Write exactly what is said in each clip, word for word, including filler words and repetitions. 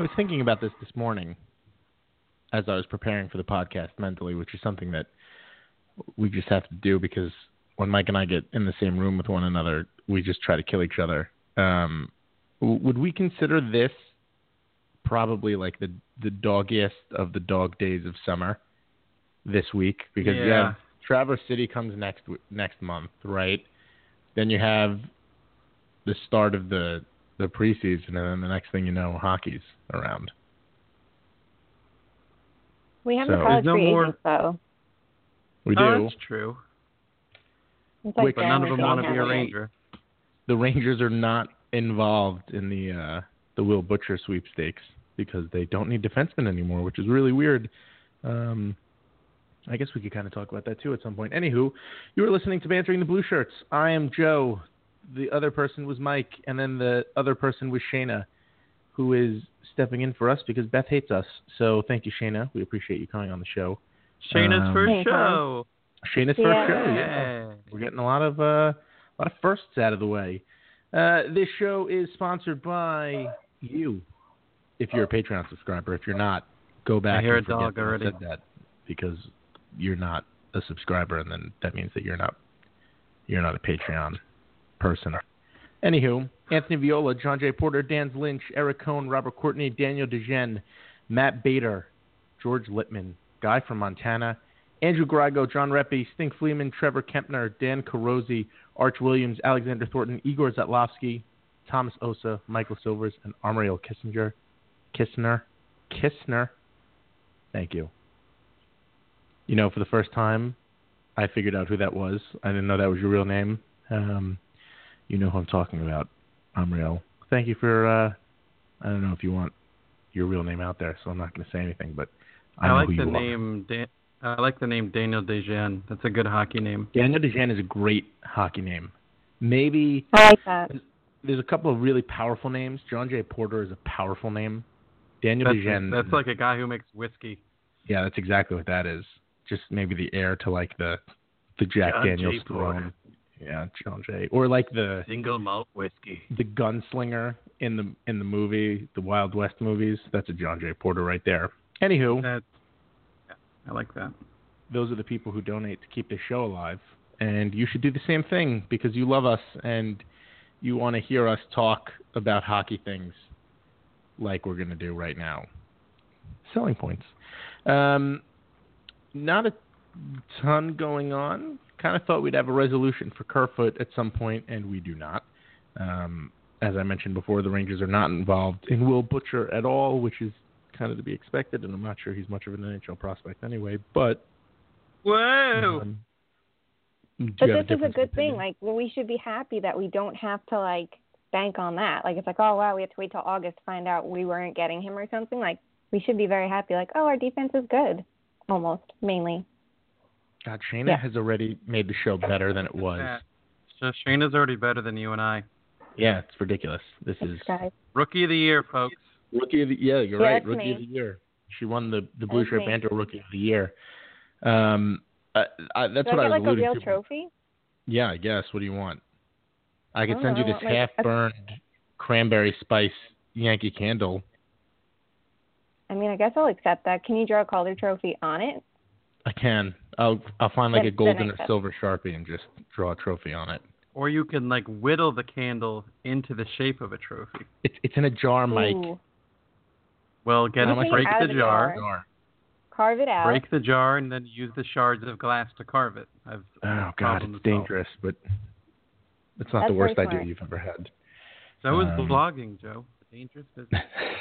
was thinking about this this morning as I was preparing for the podcast mentally, which is something that we just have to do because when Mike and I get in the same room with one another, we just try to kill each other. Um, would we consider this probably like the, the doggiest of the dog days of summer this week? Because yeah. you have Traverse City comes next next month, right? Then you have the start of the, the preseason, and then the next thing you know, hockey's around. We have So, the college no free more... agents, though. We do. Oh, that's true. It's like Which, but none of them want to be a Ranger. Ranger. The Rangers are not involved in the uh, the Will Butcher sweepstakes because they don't need defensemen anymore, which is really weird. Um, I guess we could kind of talk about that too at some point. Anywho, you are listening to Bantering the Blue Shirts. I am Joe. The other person was Mike, and then the other person was Shayna, who is stepping in for us because Beth hates us. So thank you, Shayna. We appreciate you coming on the show. Shayna's Um, first show. Shayna's first Yeah. show. Yeah, we're getting a lot of uh, a lot of firsts out of the way. Uh, this show is sponsored by you. If you're a Patreon subscriber, if you're not, go back I hear and a dog forget that I already. said that because you're not a subscriber, and then that means that you're not you're not a Patreon person. Anywho, Anthony Viola, John J. Porter, Dan Lynch, Eric Cohn, Robert Courtney, Daniel DeGen, Matt Bader, George Littman, Guy from Montana, Andrew Grigo, John Reppy, Stink Fleeman, Trevor Kempner, Dan Carosi, Arch Williams, Alexander Thornton, Igor Zatlowski, Thomas Osa, Michael Silvers, and Amriel Kissinger. Kissner. Kissner. Thank you. You know, for the first time, I figured out who that was. I didn't know that was your real name. Um, you know who I'm talking about, Amriel. Thank you for, uh, I don't know if you want your real name out there, so I'm not going to say anything, but I, I know like who the you name. Dan- I like the name Daniel Desjardins. That's a good hockey name. are. Daniel DeGen is a great hockey name. Maybe I like that. there's a couple of really powerful names. John J. Porter is a powerful name. Daniel That's, DeGen. that's like a guy who makes whiskey. Yeah, that's exactly what that is. Just maybe the heir to like the the Jack John Daniel's J. Porter. throne. Yeah, John J. Or like the Single malt whiskey. the gunslinger in the in the movie, the Wild West movies. That's a John J. Porter right there. Anywho, That's, yeah, I like that. those are the people who donate to keep this show alive, and you should do the same thing because you love us and you want to hear us talk about hockey things like we're going to do right now. Selling points. Um, not a ton going on. Kind of thought we'd have a resolution for Kerfoot at some point, and we do not. Um, as I mentioned before, the Rangers are not involved in Will Butcher at all, which is kind of to be expected, and I'm not sure he's much of an N H L prospect anyway. But Whoa! um, do But you have this is a difference good of opinion? thing. Like, well, we should be happy that we don't have to, like, bank on that. Like, it's like, oh, wow, we have to wait till August to find out we weren't getting him or something. Like, we should be very happy. Like, oh, our defense is good. Almost, mainly. God, Shayna Yeah. has already made the show better than it was. Yeah. So Shayna's already better than you and I. Yeah, it's ridiculous. This is Guys. Rookie of the year, folks. rookie of the yeah, you're Yeah, right. that's Rookie me. of the year. She won the the Blue That's Shirt me. Banter Rookie of the Year. Um, I, I, that's Do what I I get, was like, a alluding real to. trophy? Yeah, I guess. What do you want? I could I send you don't know, this like a- half-burned cranberry spice Yankee candle. I mean, I guess I'll accept that. Can you draw a Calder trophy on it? I can. I'll I'll find like Then- a golden then or accept. silver Sharpie and just draw a trophy on it. Or you can like whittle the candle into the shape of a trophy. It's it's in a jar, Mike. Ooh. Well, get How it, much- break Out the of the jar, jar. Carve it out. break the jar, and then use the shards of glass to carve it. I've Oh God, problem it's to solve. dangerous, but it's not That's the worst very idea smart. you've ever had. So is Um, blogging, Joe. Dangerous business.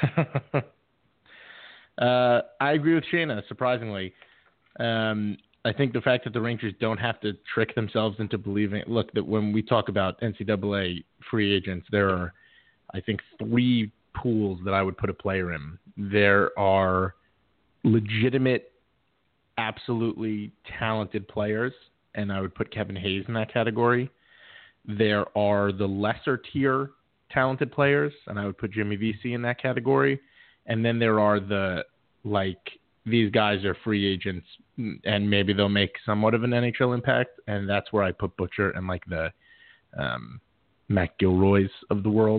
uh, I agree with Shayna, surprisingly. Um, I think the fact that the Rangers don't have to trick themselves into believing, look, that when we talk about N C double A free agents, there are, I think, three pools that I would put a player in. There are legitimate, absolutely talented players, and I would put Kevin Hayes in that category. There are the lesser tier talented players, and I would put Jimmy Vesey in that category. And then there are the, like, these guys are free agents, and maybe they'll make somewhat of an N H L impact, and that's where I put Butcher and, like, the um, Matt Gilroys of the world.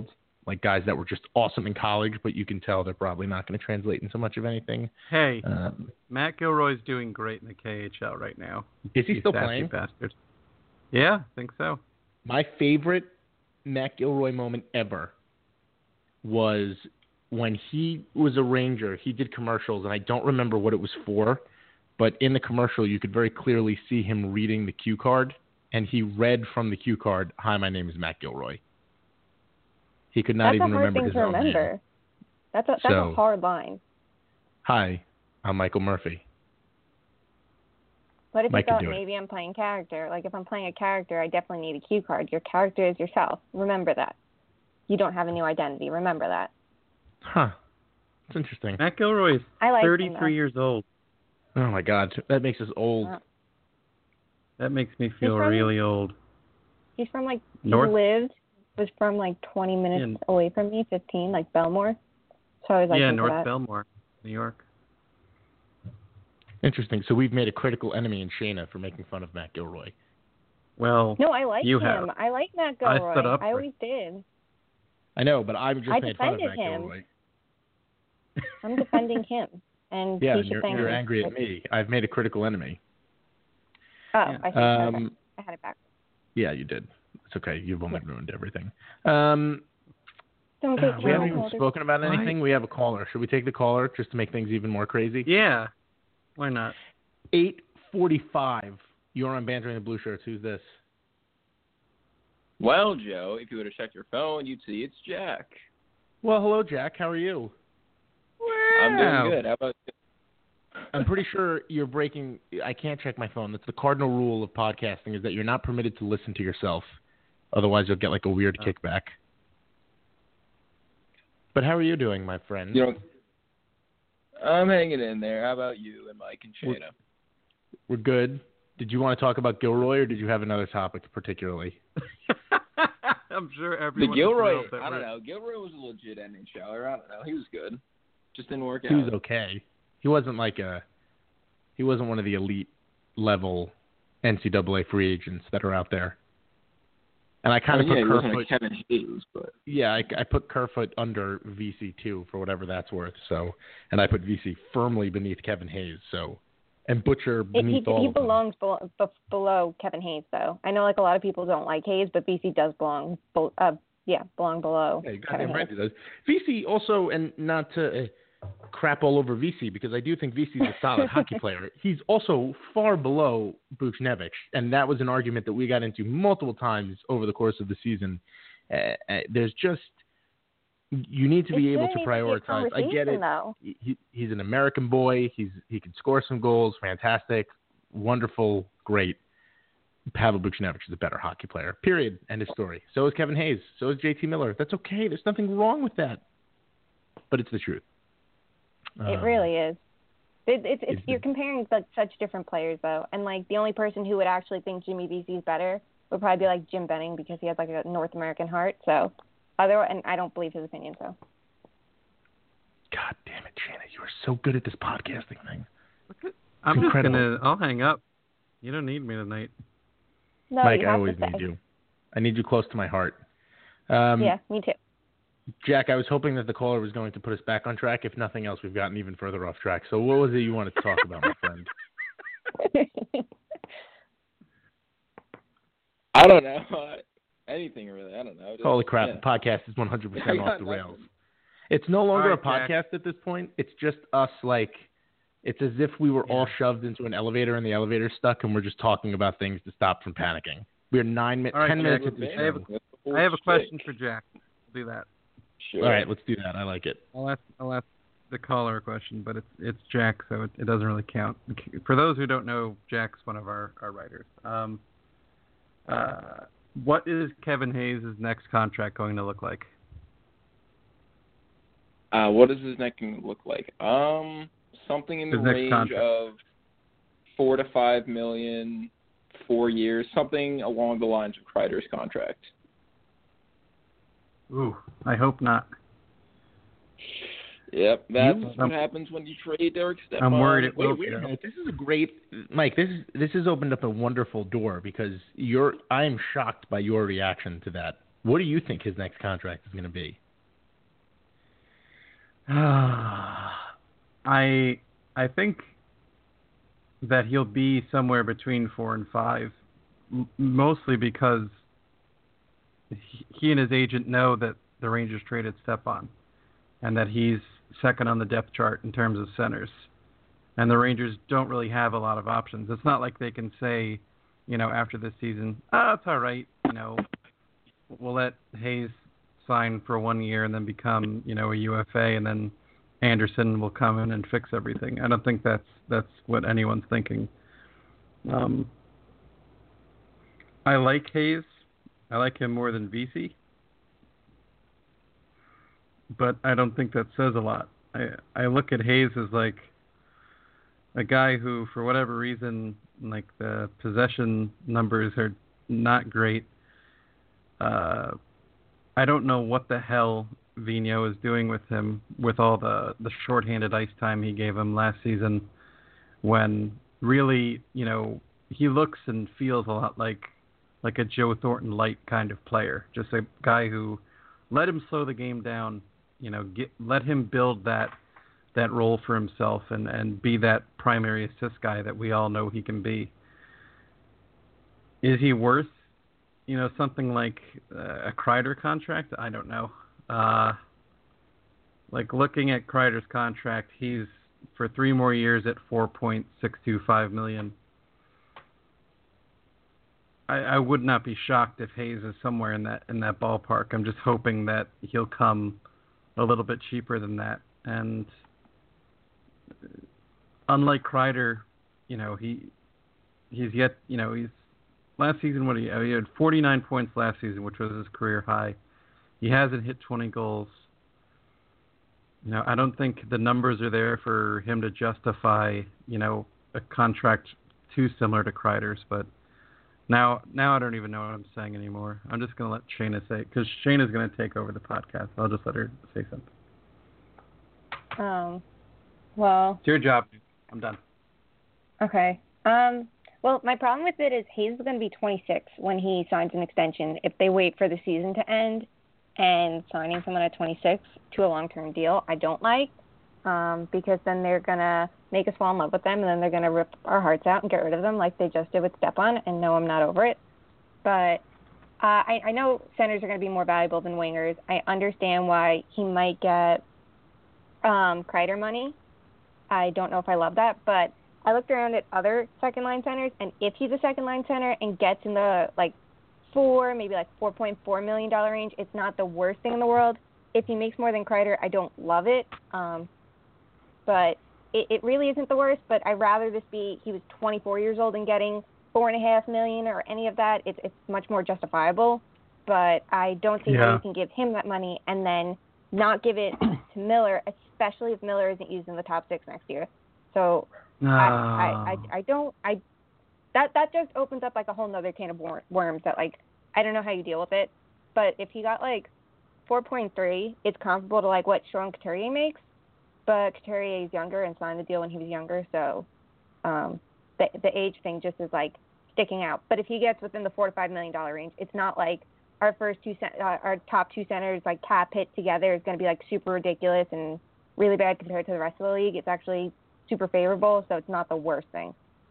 like guys that were just awesome in college, but you can tell they're probably not going to translate into much of anything. Hey, Um, Matt Gilroy's doing great in the K H L right now. is he You still sassy playing? bastard. Yeah, I think so. My favorite Matt Gilroy moment ever was when he was a Ranger. He did commercials, and I don't remember what it was for, but in the commercial, you could very clearly see him reading the cue card, and he read from the cue card, "Hi, my name is Matt Gilroy." He could not That's even a hard remember thing his to own remember. name. That's a that's So- a hard line. "Hi, I'm Michael Murphy." What if Mike you could thought do it. maybe I'm playing character? Like if I'm playing a character, I definitely need a cue card. Your character is yourself. Remember that. You don't have a new identity. Remember that. Huh. That's interesting. Matt Gilroy is I like him, thirty-three though. years old. Oh, my God. That makes us old. Uh, That makes me feel from- really old. He's from like North- he lived was from like twenty minutes Yeah. away from me, fifteen, like Belmore. So I was like, yeah, into North that. Belmore, New York. Interesting. So we've made a critical enemy in Shayna for making fun of Matt Gilroy. Well, No, I like You him. have. I like Matt I Gilroy. stood up I for- always did. I know, but I've just I made fun of defended Matt him. Gilroy. I'm defending him, and Yeah, he and should you're, thank you're me. angry at me. I've made a critical enemy. Oh, Yeah. I see. Okay. Um, I had it back. yeah, you did. It's okay. You've only ruined everything. Um, Don't uh, get we haven't even canceled. spoken about Why? anything. We have a caller. Should we take the caller just to make things even more crazy? Yeah, why not? eight forty-five. You're on Bantering the Blue Shirts. Who's this? Well, Joe, if you would have checked your phone, you'd see it's Jack. Well, hello, Jack. How are you? I'm doing good. How about you? I'm pretty sure you're breaking. I can't check my phone. That's the cardinal rule of podcasting: is that you're not permitted to listen to yourself. Otherwise, you'll get like a weird Oh. kickback. But how are you doing, my friend? You know, I'm hanging in there. How about you and Mike and We're- Shayna? We're good. Did you want to talk about Gilroy, or did you have another topic particularly? I'm sure The everyone. Gilroy, is thrilled that I don't we're- know. Gilroy was a legit N H L er. I don't know. He was good. Just didn't work He out. was okay. He wasn't like a. He wasn't one of the elite level N C double A free agents that are out there. And I kind Oh, of yeah, he put wasn't a Kerfoot. Kevin Hayes, but Yeah, I, I put Kerfoot under V C two for whatever that's worth. So, and I put V C firmly beneath Kevin Hayes. So, and Butcher It, he beneath all he of them. belongs below, below Kevin Hayes, though. I know like a lot of people don't like Hayes, but B C does belong. Be, uh, yeah, belong below Yeah, you Kevin goddamn right Hayes. he does. V C also, and not to uh, crap all over V C, because I do think V C is a solid hockey player. He's also far below Buchnevich, and that was an argument that we got into multiple times over the course of the season. Uh, uh, there's just you need to It be able shouldn't to even be a prioritize. I get conversation, it. though. He, he's an American boy. He's he can score some goals. Fantastic, wonderful, great. Pavel Buchnevich is a better hockey player. Period. End of story. So is Kevin Hayes. So is J T Miller. That's okay. There's nothing wrong with that. But it's the truth. It Um, really is. It, it's it's it's the- you're comparing like such different players though, and like the only person who would actually think Jimmy V C is better would probably be like Jim Benning because he has like a North American heart. So, other and I don't believe his opinion. So God damn it, Shanna. You are so good at this podcasting thing. I'm just Incredible. gonna. I'll hang up. You don't need me tonight. no, Mike, you I have always to say. need you. I need you close to my heart. Um, Yeah, me too. Jack, I was hoping that the caller was going to put us back on track. If nothing else, we've gotten even further off track. So what was it you wanted to talk about, my friend? I don't know. Anything really. I don't know. Just, Holy crap, yeah. the podcast is one hundred percent I off got the nothing. rails. It's no longer All a right, podcast at this point. It's just us, like, it's as if we were all shoved into an elevator and the elevator's stuck and we're just talking about things to stop from panicking. We're nine minutes, All right, ten Jack, minutes into the I have show. I have a question for Jack. We'll do that. Sure. All right, let's do that. I like it. I'll ask. I'll ask the caller a question, but it's it's Jack, so it, it doesn't really count. For those who don't know, Jack's one of our, our writers. Um, uh, what is Kevin Hayes' next contract going to look like? Uh, what does his neck look like? Um, something in the His next range contract. of four to five million, four years, something along the lines of Kreider's contract. Ooh, I hope not. Yep, that's You- what I'm- happens when you trade Derek Stepan. I'm worried it Wait, will. wait a Joe. minute. This is a great, Mike. This is this has opened up a wonderful door because you're. I am shocked by your reaction to that. What do you think his next contract is going to be? I I think that he'll be somewhere between four and five, m- mostly because he, he and his agent know that the Rangers traded Stepan, and that he's second on the depth chart in terms of centers, and the Rangers don't really have a lot of options. It's not like they can say, you know, after this season, oh, it's all right, you know, we'll let Hayes sign for one year and then become, you know, a U F A, and then Anderson will come in and fix everything. I don't think that's that's what anyone's thinking. Um, I like Hayes. I like him more than Vesey, but I don't think that says a lot. I I look at Hayes as like a guy who, for whatever reason, like the possession numbers are not great. Uh, I don't know what the hell Vigneault is doing with him with all the, the shorthanded ice time he gave him last season, when really, you know, he looks and feels a lot like like a Joe Thornton light kind of player. Just a guy who let him slow the game down, you know, get let him build that that role for himself and, and be that primary assist guy that we all know he can be. Is he worth, you know, something like uh, a Kreider contract? I don't know. Uh, like looking at Kreider's contract, he's for three more years at four point six two five million. I, I would not be shocked if Hayes is somewhere in that in that ballpark. I'm just hoping that he'll come a little bit cheaper than that. And unlike Kreider, you know, he he's yet, you know, he's last season. What he, he had forty-nine points last season, which was his career high. He hasn't hit twenty goals. You know, I don't think the numbers are there for him to justify, you know, a contract too similar to Kreider's. But now, now I don't even know what I'm saying anymore. I'm just going to let Shayna say it, because Shayna's going to take over the podcast. I'll just let her say something. Um, well. It's your job. I'm done. Okay. Um. Well, my problem with it is Hayes is going to be twenty-six when he signs an extension. If they wait for the season to end and signing someone at twenty-six to a long-term deal, I don't like, um, because then they're going to make us fall in love with them, and then they're going to rip our hearts out and get rid of them like they just did with Stepan, and no, I'm not over it. But uh, I, I know centers are going to be more valuable than wingers. I understand why he might get um, Kreider money. I don't know if I love that, but I looked around at other second-line centers, and if he's a second-line center and gets in the, like, four, maybe like four point four million dollars range, it's not the worst thing in the world. If he makes more than Kreider, I don't love it. Um, but it, it really isn't the worst, but I'd rather this be he was twenty-four years old and getting four point five million dollars or any of that. It's, it's much more justifiable. But I don't see Yeah. how you can give him that money and then not give it to Miller, especially if Miller isn't used in the top six next year. So No. I, I, I, I don't, I, that, that just opens up like a whole nother can of wor- worms that like, I don't know how you deal with it, but if he got like four point three, it's comparable to like what Sean Couturier makes, but Couturier is younger and signed the deal when he was younger. So, um, the, the age thing just is like sticking out. But if he gets within the four to five million dollar range, it's not like our first two, cent- uh, our top two centers, like cap hit together is going to be like super ridiculous and really bad compared to the rest of the league. It's actually super favorable, so it's not the worst thing.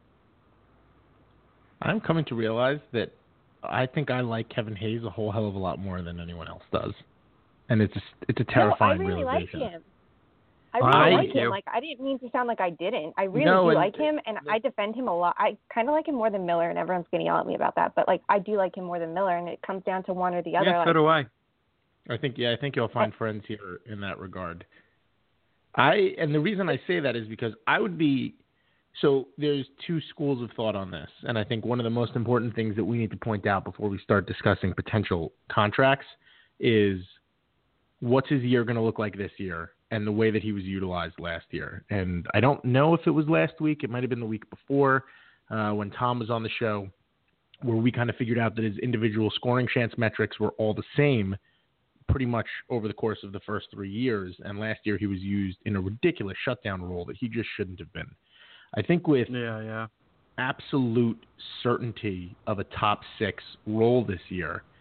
I'm coming to realize that I think I like Kevin Hayes a whole hell of a lot more than anyone else does, and it's a, it's a terrifying no, I really realization. like him. I really I like like him. you. Like I didn't mean to sound like I didn't. I really No, do and- like him, and I defend him a lot. I kind of like him more than Miller, and everyone's going to yell at me about that. But like, I do like him more than Miller, and it comes down to one or the other. Yeah, like, so do I. I think yeah, I think you'll find friends here in that regard. I and the reason I say that is because I would be so there's two schools of thought on this, and I think one of the most important things that we need to point out before we start discussing potential contracts is what's his year going to look like this year and the way that he was utilized last year. And I don't know if it was last week, it might have been the week before uh, when Tom was on the show, where we kind of figured out that his individual scoring chance metrics were all the same pretty much over the course of the first three years. And last year he was used in a ridiculous shutdown role that he just shouldn't have been. I think with Yeah, yeah. absolute certainty of a top six role this year,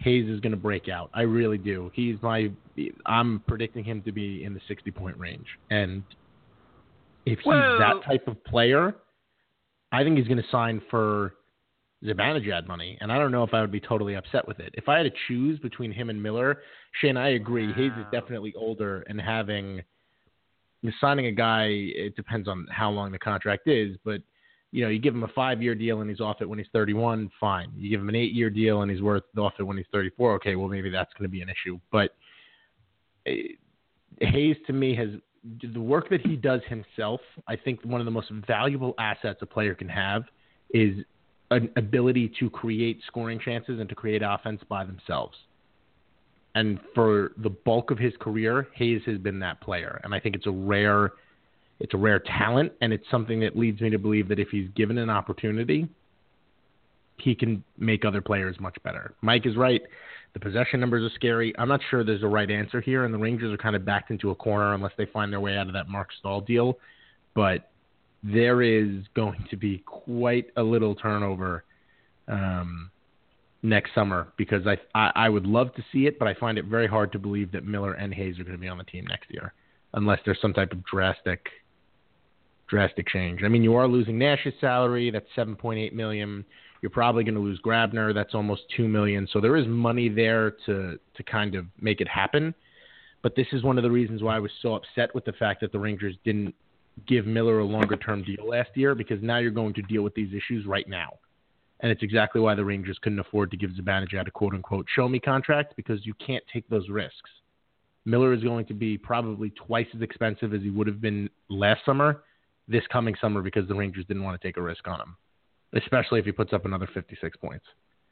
Hayes is going to break out. I really do. He's my. I'm predicting him to be in the sixty-point range, and if he's Whoa. that type of player, I think he's going to sign for Zibanejad money, and I don't know if I would be totally upset with it. If I had to choose between him and Miller, Shane, I agree. Wow. Hayes is definitely older, and having signing a guy, it depends on how long the contract is, but you know, you give him a five-year deal and he's off it when he's thirty-one, fine. You give him an eight-year deal and he's worth off it when he's thirty-four, okay, well, maybe that's going to be an issue. But uh, Hayes, to me, has the work that he does himself. I think one of the most valuable assets a player can have is an ability to create scoring chances and to create offense by themselves. And for the bulk of his career, Hayes has been that player. And I think it's a rare It's a rare talent, and it's something that leads me to believe that if he's given an opportunity, he can make other players much better. Mike is right. The possession numbers are scary. I'm not sure there's a right answer here, and the Rangers are kind of backed into a corner unless they find their way out of that Mark Stahl deal. But there is going to be quite a little turnover um, next summer because I, I I would love to see it, but I find it very hard to believe that Miller and Hayes are going to be on the team next year unless there's some type of drastic – drastic change. I mean, you are losing Nash's salary. That's seven point eight million dollars. You're probably going to lose Grabner. That's almost two million dollars. So there is money there to, to kind of make it happen. But this is one of the reasons why I was so upset with the fact that the Rangers didn't give Miller a longer-term deal last year, because now you're going to deal with these issues right now. And it's exactly why the Rangers couldn't afford to give Zibanejad a quote-unquote show-me contract, because you can't take those risks. Miller is going to be probably twice as expensive as he would have been last summer, this coming summer, because the Rangers didn't want to take a risk on him, especially if he puts up another fifty-six points.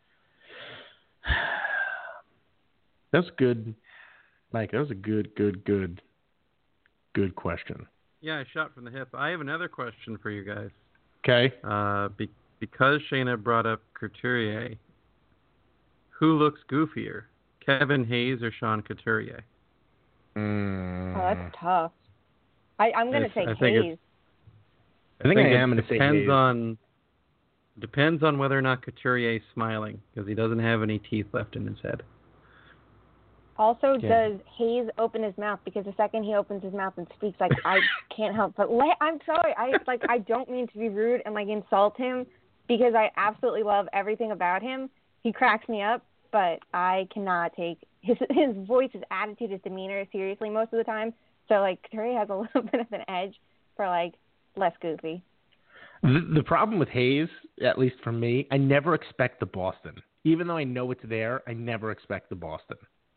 That's good, Mike. That was a good, good, good, good question. Yeah, I shot from the hip. I have another question for you guys. Okay. Uh, be- because Shayna brought up Couturier, who looks goofier, Kevin Hayes or Sean Couturier? Mm. Oh, that's tough. I, I'm going to say Hayes. I think I, think I am it going to say depends Hayes. on depends on whether or not Couturier is smiling, because he doesn't have any teeth left in his head. Also, Yeah. does Hayes open his mouth? Because the second he opens his mouth and speaks, like, I can't help but la- I'm sorry. I like I don't mean to be rude and like insult him, because I absolutely love everything about him. He cracks me up, but I cannot take his his voice, his attitude, his demeanor seriously most of the time. So like Couturier has a little bit of an edge for like less goofy. The, the problem with Hayes, at least for me, I never expect the Boston. Even though I know it's there, I never expect the Boston.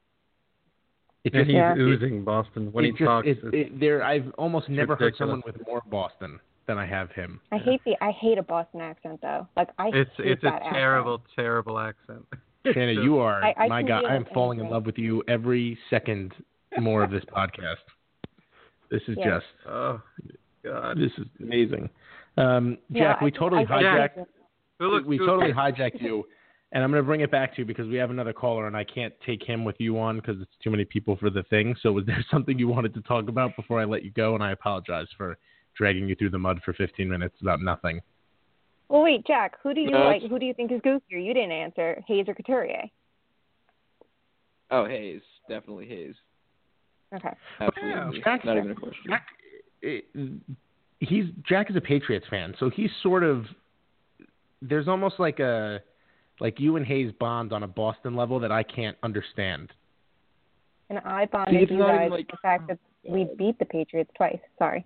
It And just, he's yeah. oozing Boston when it he just, talks. It, it's, it, there, I've almost never heard ridiculous. someone with more Boston than I have him. I hate the I hate a Boston accent though. Like I it's hate it's a that terrible, accent. terrible accent. Shanna, you are I- I my can God. do I am it falling in anyway. love with you every second more of this podcast. This is Yeah. just, Oh God! this is amazing. Um, Yeah, Jack, we I- totally I- I- hijacked. Who looks we goofy? totally hijacked you, and I'm going to bring it back to you because we have another caller, and I can't take him with you on because it's too many people for the thing. So was there something you wanted to talk about before I let you go? And I apologize for dragging you through the mud for fifteen minutes about nothing. Well, wait, Jack. Who do you No, like? it's- Who do you think is goofier? You didn't answer. Hayes or Couturier? Oh, Hayes. Definitely Hayes. Okay. Absolutely. Jack- Not even a question. Jack, it, he's Jack is a Patriots fan, so he's sort of there's almost like a like you and Hayes bond on a Boston level that I can't understand. And I See, bonded it's you not guys even with like- the fact that we beat the Patriots twice. Sorry.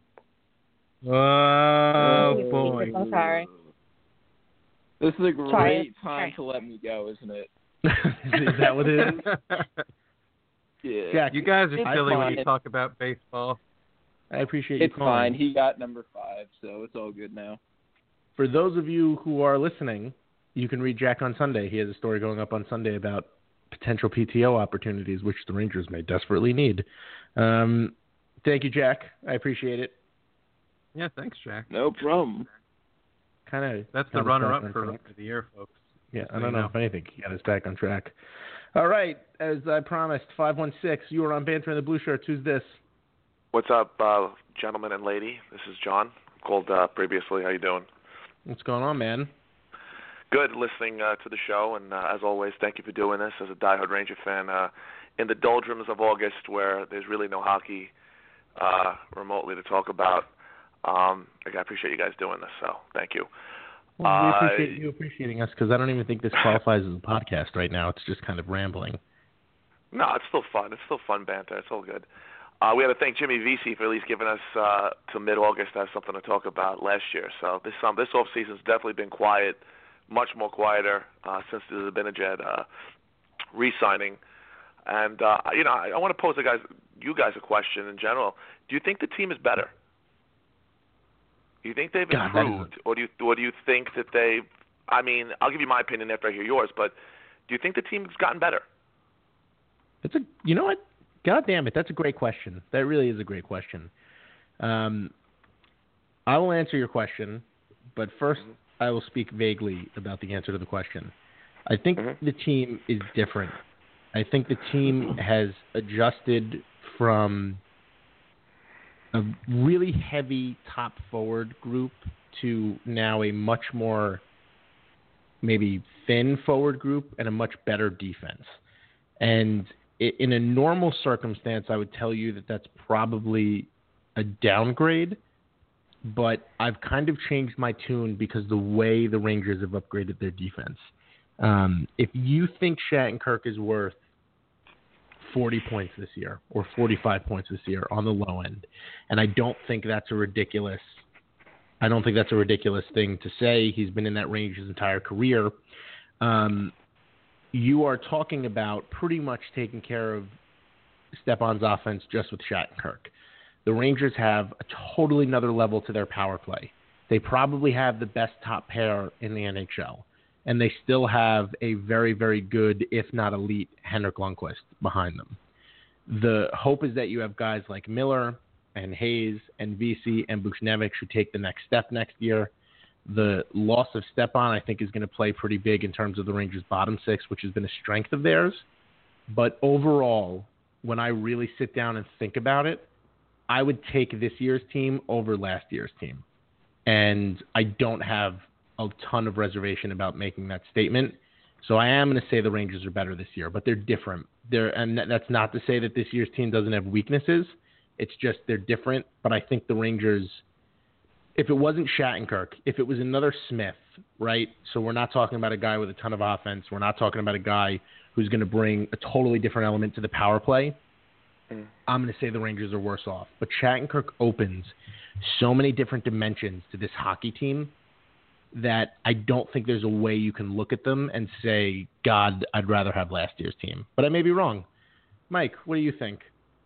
Oh boy! I'm sorry. This is a great Sorry. time to let me go, isn't it? Is that what it is? Yeah. Jack, You guys are It's silly when fine. you talk about baseball. I appreciate you It's calling. fine. He got number five, so it's all good now. For those of you who are listening, you can read Jack on Sunday. He has a story going up on Sunday about potential P T O opportunities, which the Rangers may desperately need. Um, thank you, Jack. I appreciate it. Yeah, thanks, Jack. No problem. Kind of. That's the runner-up for Rookie of the Year, folks. Yeah, Just I so don't you know if anything can get us back on track. All right, as I promised, five one six, you are on Banter in the Blue Shirts. Who's this? What's up, uh, gentlemen and lady? This is John. Called uh, previously. How you doing? What's going on, man? Good listening uh, to the show, and uh, as always, thank you for doing this. As a diehard Ranger fan, uh, in the doldrums of August, where there's really no hockey uh, remotely to talk about, um, I appreciate you guys doing this. So thank you. Well, uh, we appreciate you appreciating us because I don't even think this qualifies as a podcast right now. It's just kind of rambling. No, it's still fun. It's still fun banter. It's all good. Uh, we had to thank Jimmy Vesey for at least giving us uh, till mid-August to have something to talk about last year. So this um, this off season's definitely been quiet, much more quieter uh, since the Zibanejad uh, re-signing. And uh, you know, I, I want to pose a guys, you guys a question in general. Do you think the team is better? Do you think they've God, improved, or do you or do you think that they've? I mean, I'll give you my opinion after I hear yours, but do you think the team's gotten better? It's a, you know what? God damn it, that's a great question. That really is a great question. Um, I will answer your question, but first mm-hmm. I will speak vaguely about the answer to the question. I think mm-hmm. the team is different. I think the team has adjusted from a really heavy top forward group to now a much more maybe thin forward group and a much better defense. And in a normal circumstance, I would tell you that that's probably a downgrade, but I've kind of changed my tune because the way the Rangers have upgraded their defense. Um, if you think Shattenkirk is worth forty points this year or forty-five points this year on the low end, and I don't think that's a ridiculous I don't think that's a ridiculous thing to say. He's been in that range his entire career. Um, you are talking about pretty much taking care of Stepan's offense just with Shattenkirk. The Rangers have a totally another level to their power play. They probably have the best top pair in the N H L, and they still have a very, very good, if not elite, Henrik Lundqvist behind them. The hope is that you have guys like Miller and Hayes and Vesey and Buchnevich who take the next step next year. The loss of Stepan, I think, is going to play pretty big in terms of the Rangers' bottom six, which has been a strength of theirs. But overall, when I really sit down and think about it, I would take this year's team over last year's team. And I don't have a ton of reservation about making that statement. So I am going to say the Rangers are better this year, but they're different. They're, and that's not to say that this year's team doesn't have weaknesses. It's just they're different. But I think the Rangers, if it wasn't Shattenkirk, if it was another Smith, right? So we're not talking about a guy with a ton of offense. We're not talking about a guy who's going to bring a totally different element to the power play. Mm. I'm going to say the Rangers are worse off. But Shattenkirk opens so many different dimensions to this hockey team that I don't think there's a way you can look at them and say, God, I'd rather have last year's team. But I may be wrong. Mike, what do you think?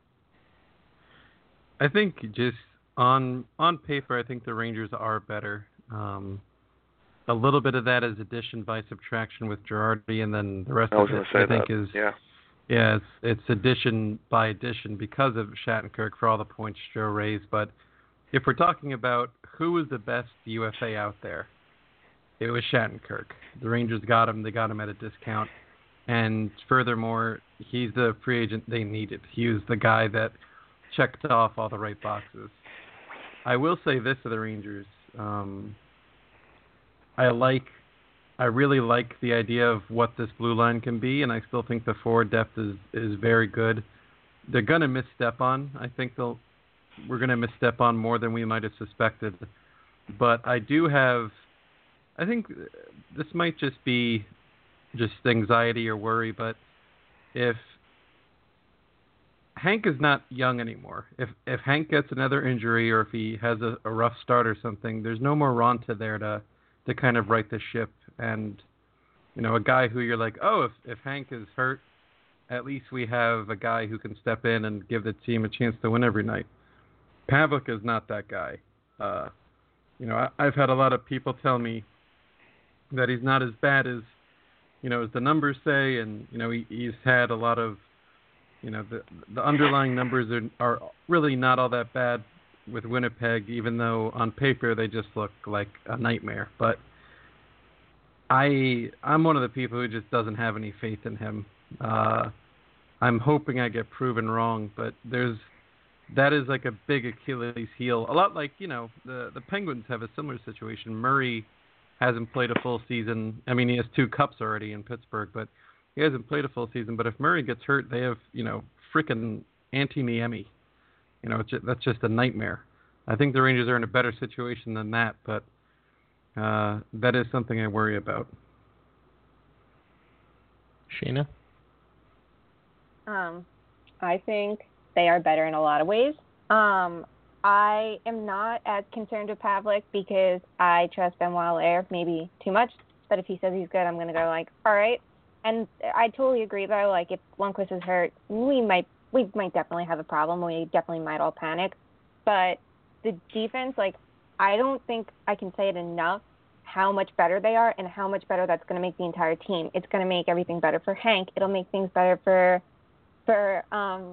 I think just on on paper, I think the Rangers are better. Um, a little bit of that is addition by subtraction with Girardi, and then the rest I was of it, say I think, that. is yeah, yeah, it's, it's addition by addition because of Shattenkirk for all the points Joe raised. But if we're talking about who is the best U F A out there, it was Shattenkirk. The Rangers got him. They got him at a discount. And furthermore, he's the free agent they needed. He was the guy that checked off all the right boxes. I will say this to the Rangers. Um, I like, I really like the idea of what this blue line can be, and I still think the forward depth is, is very good. They're going to miss Stepan. I think they'll, we're going to miss Stepan more than we might have suspected. But I do have, I think this might just be just anxiety or worry, but if Hank is not young anymore, if if Hank gets another injury or if he has a, a rough start or something, there's no more Ronta there to, to kind of right the ship. And, you know, a guy who you're like, oh, if, if Hank is hurt, at least we have a guy who can step in and give the team a chance to win every night. Pavelec is not that guy. Uh, you know, I, I've had a lot of people tell me that he's not as bad as, you know, as the numbers say, and, you know, he, he's had a lot of, you know, the the underlying numbers are are really not all that bad with Winnipeg, even though on paper they just look like a nightmare. But I I'm one of the people who just doesn't have any faith in him. Uh, I'm hoping I get proven wrong, but there's that is like a big Achilles heel. A lot like, you know, the the Penguins have a similar situation. Murray hasn't played a full season. I mean, he has two cups already in Pittsburgh, but he hasn't played a full season. But if Murray gets hurt, they have, you know, freaking Antti Niemi. You know, it's just, that's just a nightmare. I think the Rangers are in a better situation than that, but uh, that is something I worry about. Shayna? Um, I think they are better in a lot of ways. Um, I am not as concerned with Pavelec because I trust Benoit Allaire maybe too much. But if he says he's good, I'm going to go like, all right. And I totally agree, though. Like, if Lundqvist is hurt, we might we might definitely have a problem. We definitely might all panic. But the defense, like, I don't think I can say it enough how much better they are and how much better that's going to make the entire team. It's going to make everything better for Hank. It'll make things better for for um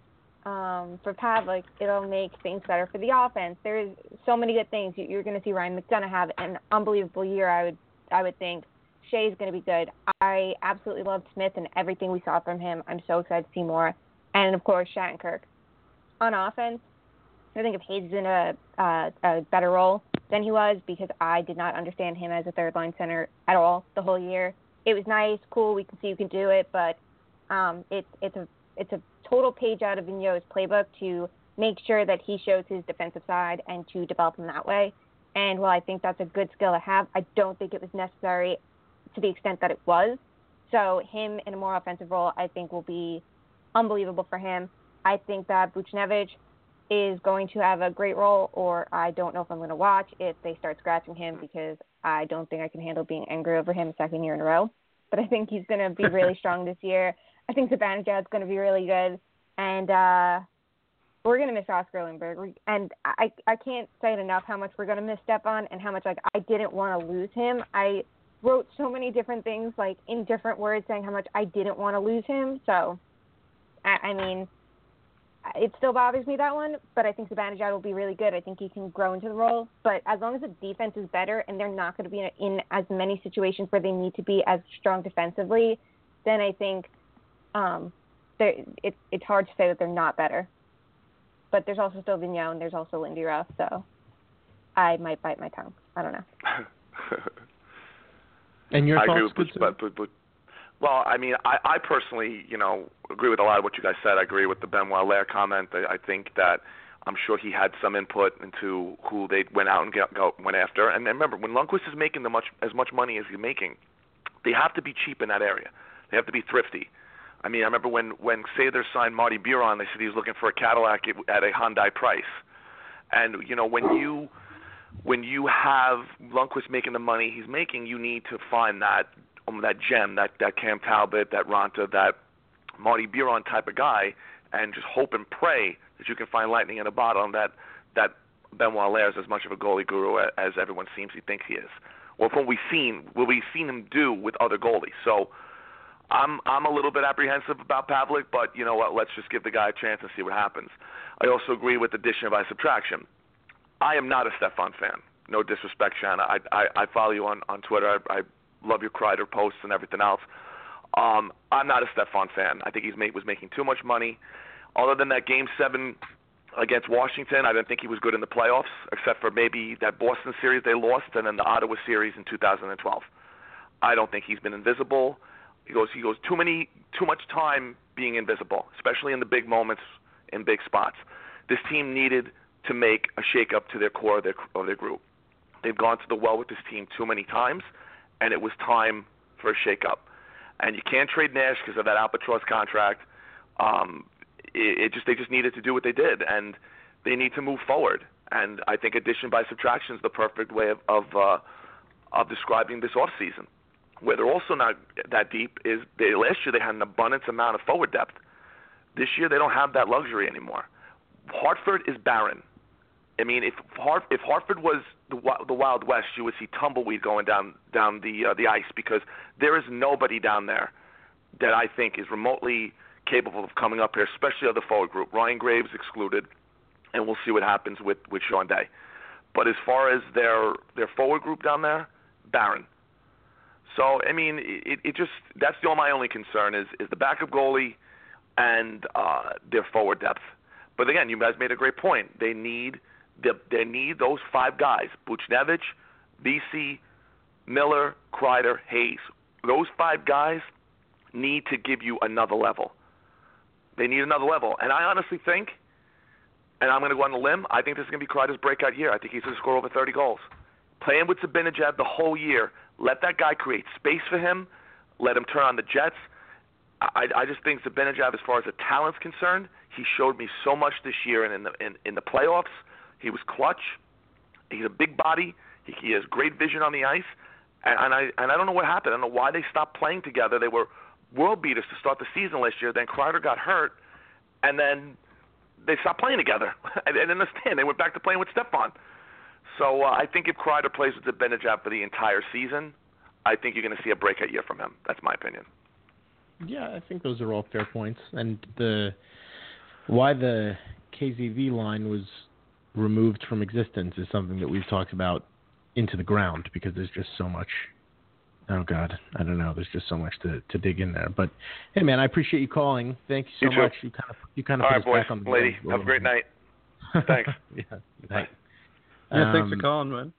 um for Pavelec. It'll make things better for the offense. There's so many good things. You're going to see Ryan McDonagh have an unbelievable year. I would I would think Shea's going to be good. I absolutely loved Smith and everything we saw from him. I'm so excited to see more. And of course Shattenkirk. On offense, I think if Hayes is in a uh, a better role than he was, because I did not understand him as a third line center at all the whole year. It was nice, cool. We can see you can do it, but um, it's it's a it's a total page out of Vigneault's playbook to make sure that he shows his defensive side and to develop him that way. And while I think that's a good skill to have, I don't think it was necessary to the extent that it was. So him in a more offensive role, I think, will be unbelievable for him. I think that Buchnevich is going to have a great role, or I don't know if I'm going to watch if they start scratching him, because I don't think I can handle being angry over him a second year in a row. But I think he's going to be really strong this year. I think Zibanejad's going to be really good. And uh, we're going to miss Oscar Lindberg. And I, I can't say it enough how much we're going to miss Stepan and how much, like, I didn't want to lose him. I wrote so many different things, like, in different words saying how much I didn't want to lose him. So, I, I mean, it still bothers me, that one, but I think Zibanejad will be really good. I think he can grow into the role. But as long as the defense is better and they're not going to be in, in as many situations where they need to be as strong defensively, then I think um, it, it's hard to say that they're not better. But there's also still Vigneault and there's also Lindy Ruff, so I might bite my tongue. I don't know. And your I thoughts, agree with, but, but, but, well, I mean, I, I personally, you know, agree with a lot of what you guys said. I agree with the Benoit Allaire comment. I, I think that I'm sure he had some input into who they went out and get, go, went after. And remember, when Lundqvist is making the much as much money as he's making, they have to be cheap in that area. They have to be thrifty. I mean, I remember when, when Sather signed Marty Biron, they said he was looking for a Cadillac at a Hyundai price. And, you know, when you when you have Lundqvist making the money he's making, you need to find that um, that gem, that, that Cam Talbot, that Ronta, that Marty Biron type of guy, and just hope and pray that you can find lightning in a bottle, and that, that Benoit Allaire is as much of a goalie guru as everyone seems to think he is. Well, from what we've seen, what we've seen him do with other goalies. So I'm I'm a little bit apprehensive about Pavelec, but you know what? Let's just give the guy a chance and see what happens. I also agree with addition by subtraction. I am not a Stefan fan. No disrespect, Shanna. I I, I follow you on, on Twitter. I, I love your Kreider posts and everything else. Um, I'm not a Stefan fan. I think he's made, was making too much money. Other than that Game seven against Washington, I didn't think he was good in the playoffs, except for maybe that Boston series they lost and then the Ottawa series in two thousand twelve. I don't think he's been invisible. He goes, he goes too many, too much time being invisible, especially in the big moments, in big spots. This team needed to make a shakeup to their core of their, of their group. They've gone to the well with this team too many times, and it was time for a shakeup. And you can't trade Nash because of that albatross contract. Um, it, it just they just needed to do what they did, and they need to move forward. And I think addition by subtraction is the perfect way of of, uh, of describing this off season. Where they're also not that deep is they, last year they had an abundance amount of forward depth. This year they don't have that luxury anymore. Hartford is barren. I mean, if Hart, if Hartford was the, the Wild West, you would see tumbleweed going down down the uh, the ice, because there is nobody down there that I think is remotely capable of coming up here, especially of the forward group. Ryan Graves excluded, and we'll see what happens with, with Sean Day. But as far as their their forward group down there, barren. So I mean, it, it just that's the my only concern is is the backup goalie and uh, their forward depth. But again, you guys made a great point. They need They, they need those five guys: Buchnevich, V C, Miller, Kreider, Hayes. Those five guys need to give you another level. They need another level. And I honestly think, and I'm going to go on a limb, I think this is going to be Kreider's breakout year. I think he's going to score over thirty goals. Playing with Zibanejad the whole year, let that guy create space for him, let him turn on the jets. I, I just think Zibanejad, as far as the talent's concerned, he showed me so much this year, and in the in, in the playoffs, he was clutch. He's a big body. He, he has great vision on the ice, and, and I and I don't know what happened. I don't know why they stopped playing together. They were world beaters to start the season last year. Then Kreider got hurt, and then they stopped playing together. I didn't understand. They went back to playing with Stepan. So uh, I think if Kreider plays with Zibanejad for the entire season, I think you're going to see a breakout year from him. That's my opinion. Yeah, I think those are all fair points. And the why the K Z V line was removed from existence is something that we've talked about into the ground, because there's just so much. Oh God, I don't know. There's just so much to, to dig in there. But hey, man, I appreciate you calling. Thank you so you much. You kind of you kind of all put right, us boys, back on the lady. road Have a great night. Thanks. yeah. Night. Yeah, thanks for Um, calling, man.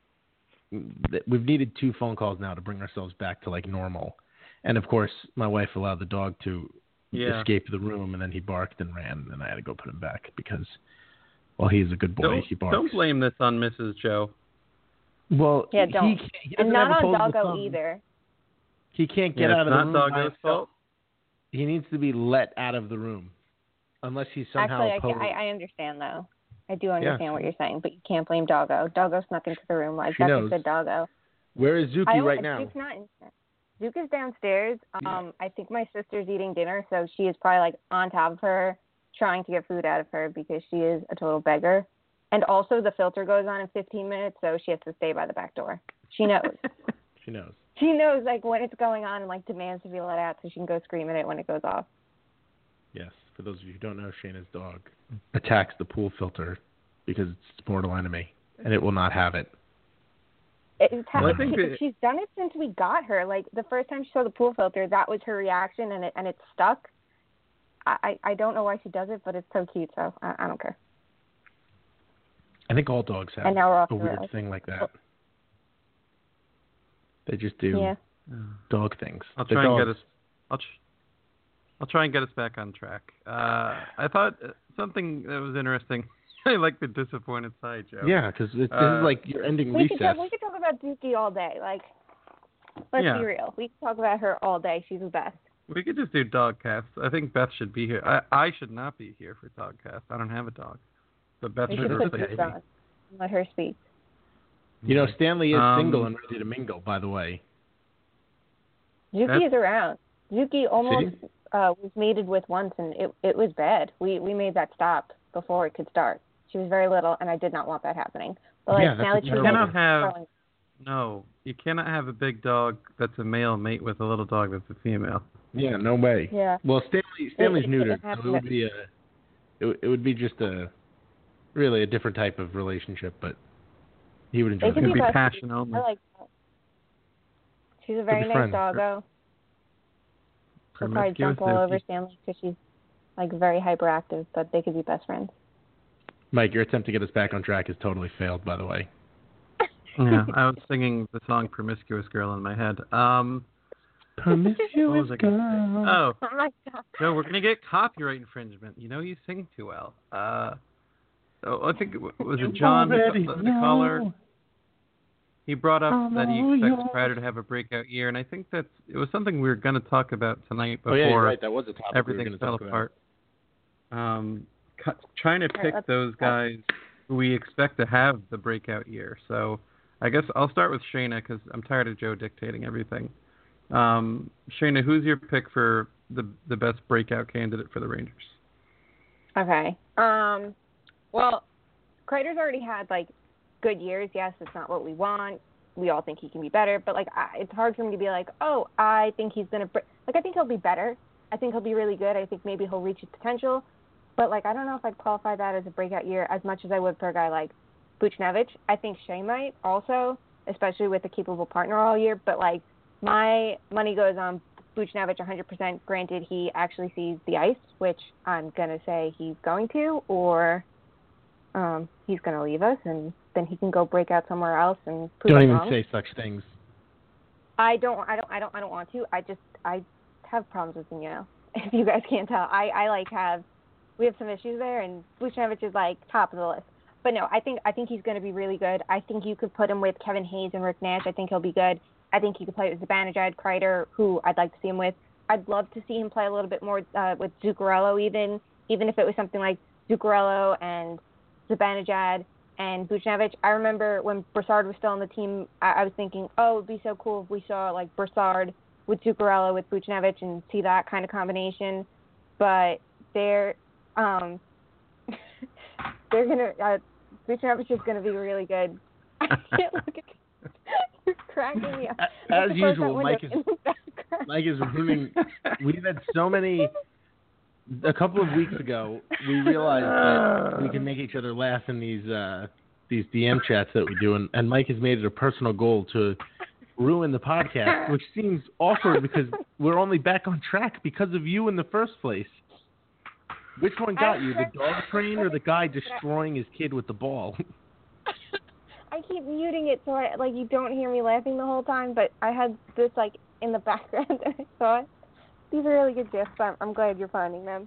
We've needed two phone calls now to bring ourselves back to like normal. And of course, my wife allowed the dog to Yeah. escape the room, and then he barked and ran, and I had to go put him back because, well, he's a good boy. Don't, he barks. don't blame this on Missus Joe. Well, Yeah, he, don't. he, he doesn't And not have on opposable Doggo thumb. either. He can't get yeah, out it's of the not room. by Doggo's himself. fault. He needs to be let out of the room, unless he's somehow Actually, I, opposed. can, I, I understand, though. I do understand what you're saying, but you can't blame Doggo. Doggo snuck into the room like She that's knows. a good Doggo. Where is Zuki I right now? Zuke's not in Zuke is downstairs. Um, Yeah. I think my sister's eating dinner, so she is probably like on top of her, trying to get food out of her because she is a total beggar. And also, the filter goes on in fifteen minutes, so she has to stay by the back door. She knows. She knows. She knows like when it's going on and like demands to be let out, so she can go scream at it when it goes off. Yes. For those of you who don't know, Shayna's dog attacks the pool filter because it's its mortal enemy, and it will not have it. It's ha- Well, I think she- it- she's done it since we got her. Like the first time she saw the pool filter, that was her reaction, and it and it stuck. I, I, I don't know why she does it, but it's so cute, so I, I don't care. I think all dogs have And now we're off a the weird rails. thing like that. They just do Yeah. dog things. I'll They're try and get dogs. us. I'll, tr- I'll try and get us back on track. Uh, I thought uh, something that was interesting. I like the disappointed side, Joe. Yeah, because this Uh, is like you're ending We could, recess. talk, we could talk about Dookie all day. Like, let's Yeah. be real. We could talk about her all day. She's the best. We could just do dog casts. I think Beth should be here. I, I should not be here for dog cast. I don't have a dog. But Beth We should should put replace Duke me. on. Let her speak. You know, Stanley is Um, single and ready to mingle, by the way. Dookie That's- is around. Dookie almost uh, was mated with once, and it it was bad. We we made that stop before it could start. She was very little, and I did not want that happening. But like Yeah, that's now what that she's you You like, cannot have growing- no. You cannot have a big dog that's a male mate with a little dog that's a female. Yeah, no way. yeah. Well, Stanley Stanley's it- it neutered, so happened it would to- be a it, would- it would be just a really a different type of relationship, but he would enjoy They could It'd it. be best passion friends. only. I like that. She's a very be nice friends. doggo. She'll probably Promiscuous jump all over Dookie. Stanley because she's like very hyperactive, but they could be best friends. Mike, your attempt to get us back on track has totally failed, by the way. Yeah, I was singing the song "Promiscuous Girl" in my head. Um, Promiscuous What was I gonna girl. oh, Oh my god. Joe, we're gonna get copyright infringement. You know you sing too well. Uh, so I think it w- was it John, the, Already the, the caller. know. He brought up I'm that he all expects yours. Kreider to have a breakout year, and I think that's it was something we were going to talk about tonight Oh before yeah, you're right. That was a topic we were everything going to fell talk apart. Um, cu- trying to Alright, pick let's- those guys who we expect to have the breakout year. So I guess I'll start with Shayna because I'm tired of Joe dictating everything. Um, Shayna, who's your pick for the the best breakout candidate for the Rangers? Okay. Um. Well, Kreider's already had like good years. Yes, it's not what we want. We all think he can be better, but like I, it's hard for me to be like, oh, I think he's gonna br-. like. I think he'll be better. I think he'll be really good. I think maybe he'll reach his potential. But like, I don't know if I'd qualify that as a breakout year as much as I would for a guy like Buchnevich. I think Shea might also, especially with a capable partner all year. But like, my money goes on Buchnevich one hundred percent. Granted, he actually sees the ice, which I'm gonna say he's going to, or um, he's gonna leave us, and then he can go break out somewhere else and prove Don't us even wrong. say such things. I don't, I don't, I don't, I don't want to. I just, I have problems with Vigneault. If you guys can't tell, I, I like have, we have some issues there, and Buchnevich is like top of the list. But no, I think, I think he's going to be really good. I think you could put him with Kevin Hayes and Rick Nash. I think he'll be good. I think he could play with Zibanejad, Kreider, who I'd like to see him with. I'd love to see him play a little bit more uh, with Zuccarello, even, even if it was something like Zuccarello and Zibanejad and Buchnevich. I remember when Brassard was still on the team, I, I was thinking, oh, it would be so cool if we saw like Brassard with Zuccarello with Buchnevich and see that kind of combination. But they're um, they're gonna uh, Buchnevich is gonna be really good. I can't look at you're cracking me up. As usual, Mike is Mike is ruining. We've had so many. A couple of weeks ago, we realized that we can make each other laugh in these uh, these D M chats that we do, and, and Mike has made it a personal goal to ruin the podcast, which seems awkward because we're only back on track because of you in the first place. Which one got you, the dog train or the guy destroying his kid with the ball? I keep muting it so I, like you don't hear me laughing the whole time, but I had this like in the background and I saw it. These are really good gifts. I'm, I'm glad you're finding them.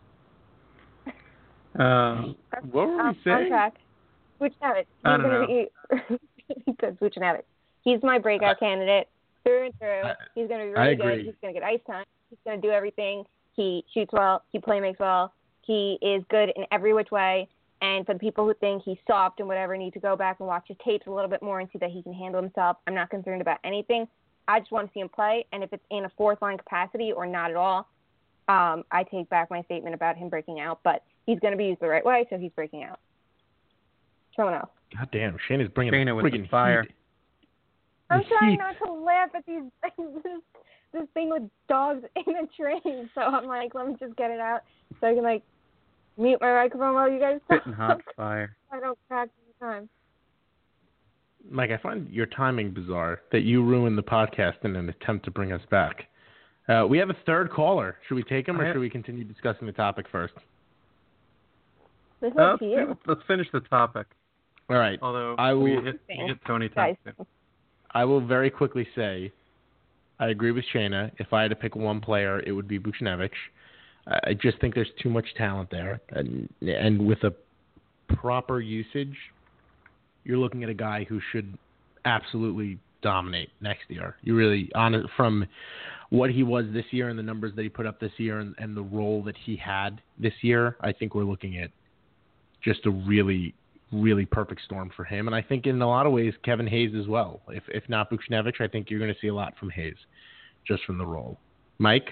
Uh, what were we um, saying? On track. Buchnevich. He's I don't gonna know. be really good. Buchnevich. He's my breakout candidate through and through. I, He's gonna be I really agree. good. He's gonna get ice time. He's gonna do everything. He shoots well. He play makes well. He is good in every which way. And for the people who think he's soft and whatever, need to go back and watch his tapes a little bit more and see that he can handle himself. I'm not concerned about anything. I just want to see him play, and if it's in a fourth-line capacity or not at all, um, I take back my statement about him breaking out. But he's going to be used the right way, so he's breaking out. Someone else. God damn, Shane is bringing Shayna with friggin' the fire. heat. I'm The trying heat. not to laugh at these things, this, this thing with dogs in a train. So I'm like, let me just get it out so I can, like, mute my microphone while you guys talk. Spitting hot fire. I don't crack every time. Mike, I find your timing bizarre that you ruined the podcast in an attempt to bring us back. Uh, we have a third caller. Should we take him, or I- should we continue discussing the topic first? This is Uh, up let's, to you. do- let's finish the topic. All right. Although I we will- hit, we hit Tony Guys. Thompson. I will very quickly say I agree with Shayna. If I had to pick one player, it would be Buchnevich. I I just think there's too much talent there. And, and with a proper usage, you're looking at a guy who should absolutely dominate next year. You really, on it from what he was this year and the numbers that he put up this year and, and the role that he had this year, I think we're looking at just a really, really perfect storm for him. And I think in a lot of ways, Kevin Hayes as well. If if not Buchnevich, I think you're going to see a lot from Hayes just from the role. Mike?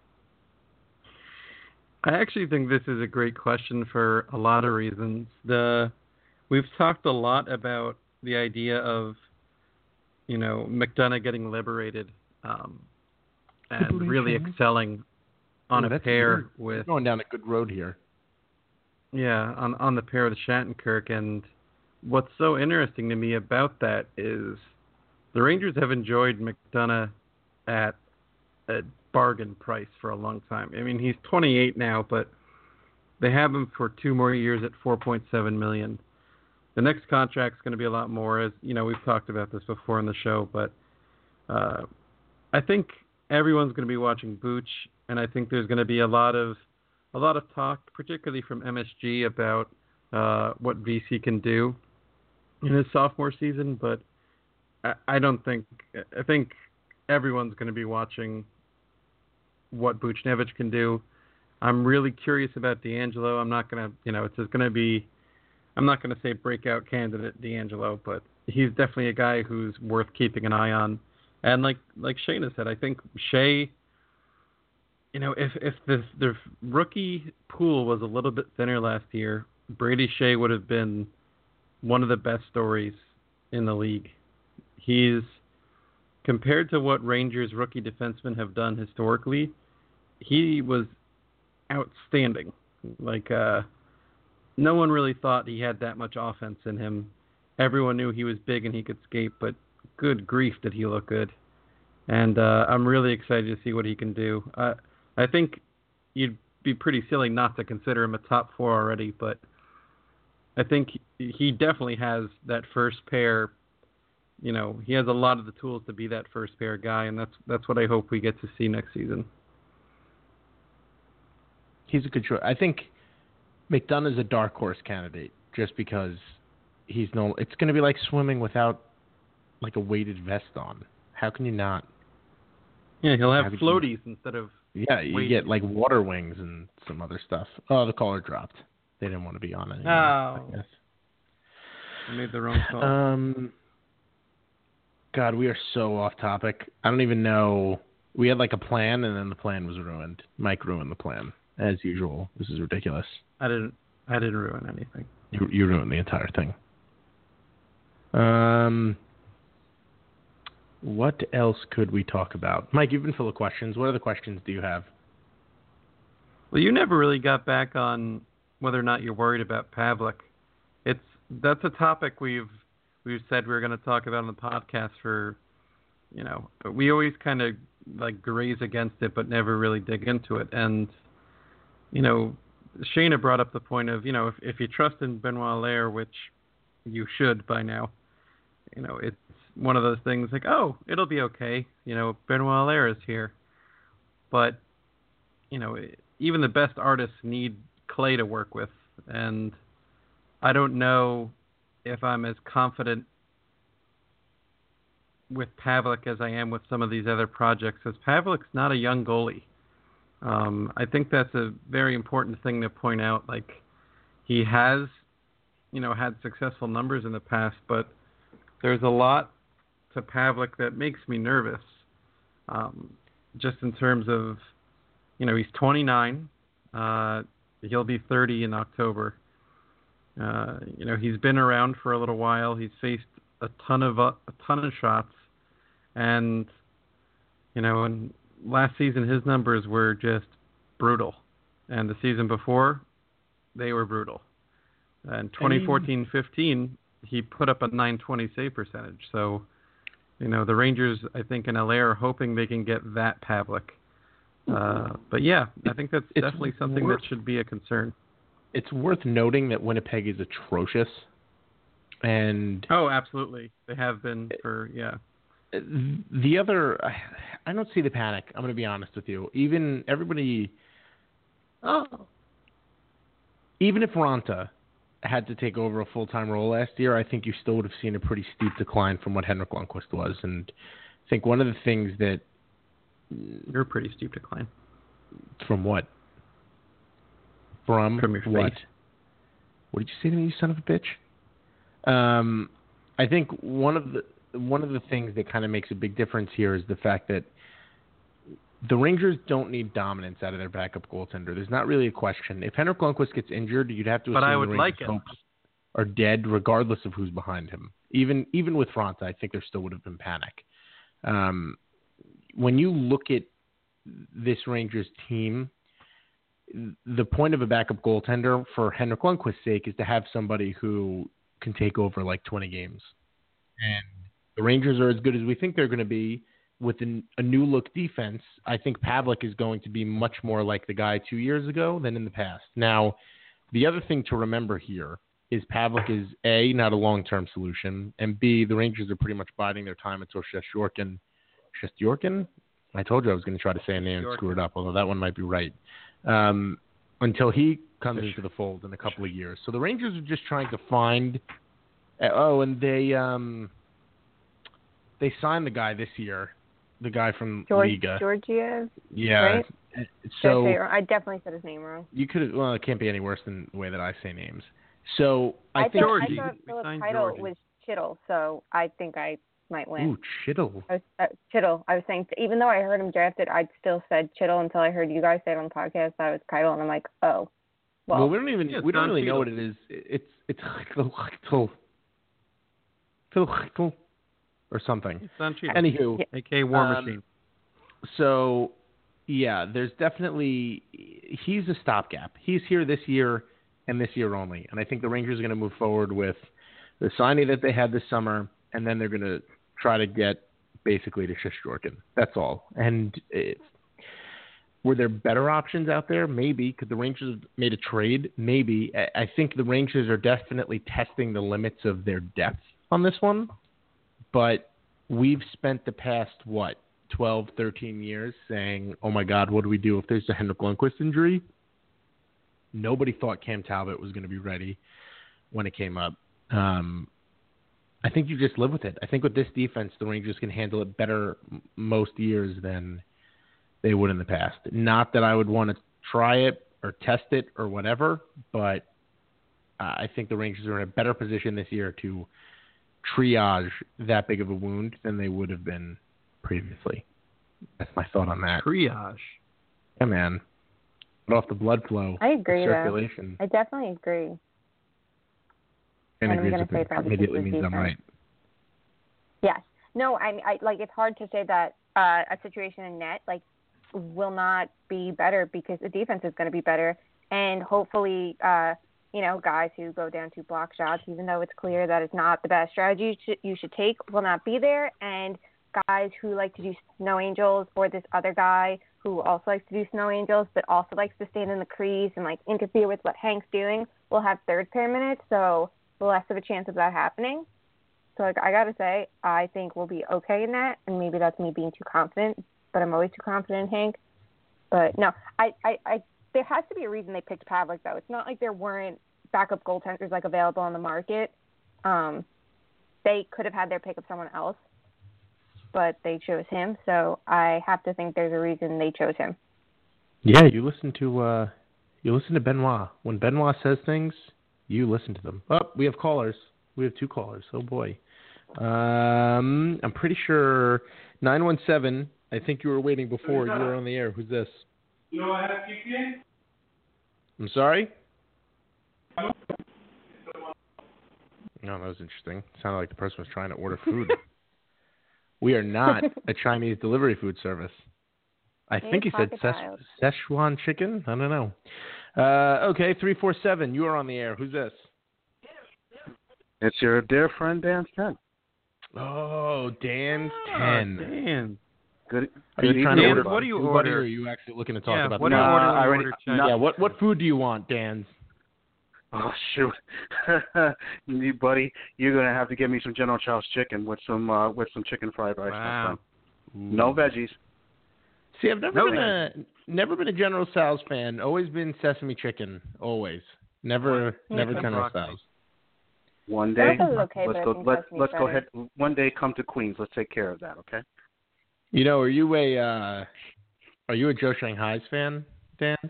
I actually think this is a great question for a lot of reasons. The we've talked a lot about the idea of, you know, McDonough getting liberated um, and really Liberation. excelling on Ooh, a that's pair good. with We're going down a good road here. yeah on on the pair with Shattenkirk. And what's so interesting to me about that is the Rangers have enjoyed McDonough at a bargain price for a long time. I mean, he's twenty-eight now, but they have him for two more years at four point seven million dollars. The next contract's going to be a lot more, as you know, we've talked about this before in the show, but uh, I think everyone's going to be watching Booch, and I think there's going to be a lot of a lot of talk, particularly from M S G, about uh, what V C can do in his sophomore season. But I, I don't think I think everyone's going to be watching what Buchnevich can do. I'm really curious about D'Angelo. I'm not going to, you know, it's going to be, I'm not going to say breakout candidate D'Angelo, but he's definitely a guy who's worth keeping an eye on. And like like Shayna said, I think Shea, you know, if if the the rookie pool was a little bit thinner last year, Brady Shea would have been one of the best stories in the league. He's, compared to what Rangers rookie defensemen have done historically, he was outstanding. Like, uh, no one really thought he had that much offense in him. Everyone knew he was big and he could skate, but good grief did he look good. And uh, I'm really excited to see what he can do. Uh, I think you'd be pretty silly not to consider him a top four already, but I think he definitely has that first pair you know, he has a lot of the tools to be that first pair guy, and that's that's what I hope we get to see next season. He's a good choice. I think McDonough's a dark horse candidate just because he's no. It's going to be like swimming without like a weighted vest on. How can you not? Yeah, he'll have How could floaties you- instead of. Yeah, you weighted. get like water wings and some other stuff. Oh, the caller dropped. They didn't want to be on anymore. Oh. I guess. I made the wrong call. Um. God, we are so off topic. I don't even know. We had like a plan, and then the plan was ruined. Mike ruined the plan, as usual. This is ridiculous. I didn't. I didn't ruin anything. You, you ruined the entire thing. Um. What else could we talk about? Mike, you've been full of questions. What other questions do you have? Well, you never really got back on whether or not you're worried about Pavlik. It's that's a topic we've we've said we we're going to talk about on the podcast for, you know, we always kind of like graze against it, but never really dig into it. And, you know, Shayna brought up the point of, you know, if, if you trust in Benoit Allaire, which you should by now, you know, it's one of those things like, oh, it'll be okay. You know, Benoit Allaire is here. But, you know, even the best artists need clay to work with. And I don't know if I'm as confident with Pavlik as I am with some of these other projects, because Pavlik's not a young goalie. Um, I think that's a very important thing to point out. Like, he has, you know, had successful numbers in the past, but there's a lot to Pavlik that makes me nervous. Um, just in terms of, you know, he's twenty-nine. Uh, he'll be thirty in October. Uh, you know, he's been around for a little while. He's faced a ton of uh, a ton of shots, and you know, and last season his numbers were just brutal, and the season before they were brutal. And twenty fourteen fifteen he put up a nine twenty save percentage. So, you know, the Rangers, I think, in L A are hoping they can get that Pavlik. Uh, but yeah, I think that's It's definitely something worth- that should be a concern. It's worth noting that Winnipeg is atrocious, and Oh, absolutely. They have been for, yeah. the other, I don't see the panic. I'm going to be honest with you. Even everybody, Oh. even if Ranta had to take over a full-time role last year, I think you still would have seen a pretty steep decline from what Henrik Lundqvist was. And I think one of the things that, You're a pretty steep decline. from what? From, From your what? face. What did you say to me, you son of a bitch? Um, I think one of the one of the things that kind of makes a big difference here is the fact that the Rangers don't need dominance out of their backup goaltender. There's not really a question. If Henrik Lundqvist gets injured, you'd have to But assume I would the like Rangers' it. hopes are dead, regardless of who's behind him. Even even with Fronta, I think there still would have been panic. Um, when you look at this Rangers team, the point of a backup goaltender for Henrik Lundqvist's sake is to have somebody who can take over like twenty games. And the Rangers are as good as we think they're going to be with an, a new look defense. I think Pavlik is going to be much more like the guy two years ago than in the past. Now, the other thing to remember here is Pavlik is A, not a long-term solution, and B, the Rangers are pretty much biding their time until Shesterkin. Shesterkin? I told you I was going to try to say a name and screw it up, although that one might be right. Um, until he comes into the fold in a couple of years. So the Rangers are just trying to find. Uh, oh, and they um, they signed the guy this year, the guy from George, Liga. Georgiev. Yeah. Right? So Did I, say it wrong? I definitely said his name wrong. you could. Well, it can't be any worse than the way that I say names. So I, I think. thought, I Georgie. thought We Philip's signed title Georgie. was Chittle, so I think I might win. Ooh, Chittle. I was, uh, Chittle. I was saying, even though I heard him drafted, I still said Chittle until I heard you guys say it on the podcast. That was Keitel, and I'm like, oh, well, Well, we don't even yeah, we don't Don really know Cheadle. what it is. It's it's Phil Phil or something. It's on cheap. Anywho, A K A War Um, Machine. so yeah, there's definitely he's a stopgap. He's here this year and this year only, and I think the Rangers are going to move forward with the signing that they had this summer, and then they're going to try to get basically to Shesterkin. That's all. And it, were there better options out there? Maybe. Could the Rangers have made a trade? Maybe. I, I think the Rangers are definitely testing the limits of their depth on this one. but we've spent the past, what, twelve, thirteen years saying, oh, my God, what do we do if there's a Henrik Lundqvist injury? Nobody thought Cam Talbot was going to be ready when it came up. Um, I think you just live with it. I think with this defense, the Rangers can handle it better m- most years than they would in the past. Not that I would want to try it or test it or whatever, but uh, I think the Rangers are in a better position this year to triage that big of a wound than they would have been previously. That's my thought on that. Triage. Yeah, man. Cut off the blood flow. I agree, the though. circulation. I definitely agree. And And I'm agrees gonna with say it. probably Immediately because means of I'm right. Yes. No, I, I like it's hard to say that uh, a situation in net like will not be better because the defense is going to be better, and hopefully, uh, you know, guys who go down to block shots, even though it's clear that it's not the best strategy you should, you should take, will not be there, and guys who like to do snow angels, or this other guy who also likes to do snow angels but also likes to stand in the crease and like interfere with what Hank's doing, will have third pair minutes, so less of a chance of that happening. So like I gotta say, I think we'll be okay in that, and maybe that's me being too confident, but I'm always too confident in Hank. But no, I, I, I there has to be a reason they picked Pavlik though. It's not like there weren't backup goaltenders like available on the market. Um, they could have had their pick of someone else, but they chose him. So I have to think there's a reason they chose him. Yeah, you listen to uh, you listen to Benoit. When Benoit says things, you listen to them. Oh, we have callers. We have two callers. Oh boy. Um, I'm pretty sure nine one seven. I think you were waiting before you were on the air. Who's this? You know I have chicken? I'm sorry? No, that was interesting. Sounded like the person was trying to order food. We are not a Chinese delivery food service. I Maybe think he said crocodiles. Ses- Szechuan chicken? I don't know. Uh, okay, three four seven. You are on the air. Who's this? It's your dear friend Dan Sten. Oh, Dan's Oh, ten. Dan. Good. Are good you trying evening, to Dan, order everybody. what do you food, buddy, order? or are you actually looking to talk Yeah, about what the do you Nah, order when I you already- order no. Chinese? Yeah, what what food do you want, Dan's? Oh shoot, you buddy, you're gonna have to get me some General Chow's chicken with some uh, with some chicken fried rice. my Wow. friend. No veggies. See, I've never No, been a never been a General Tso's fan. Always been sesame chicken. Always. Never never Okay. General Broccoli. Tso's. One day, Broccoli's okay, let's but I go. think Let's sesame's let's go better. ahead. One day, come to Queens. Let's take care of that. Okay. You know, are you a uh, are you a Joe Shanghai's fan, Dan's?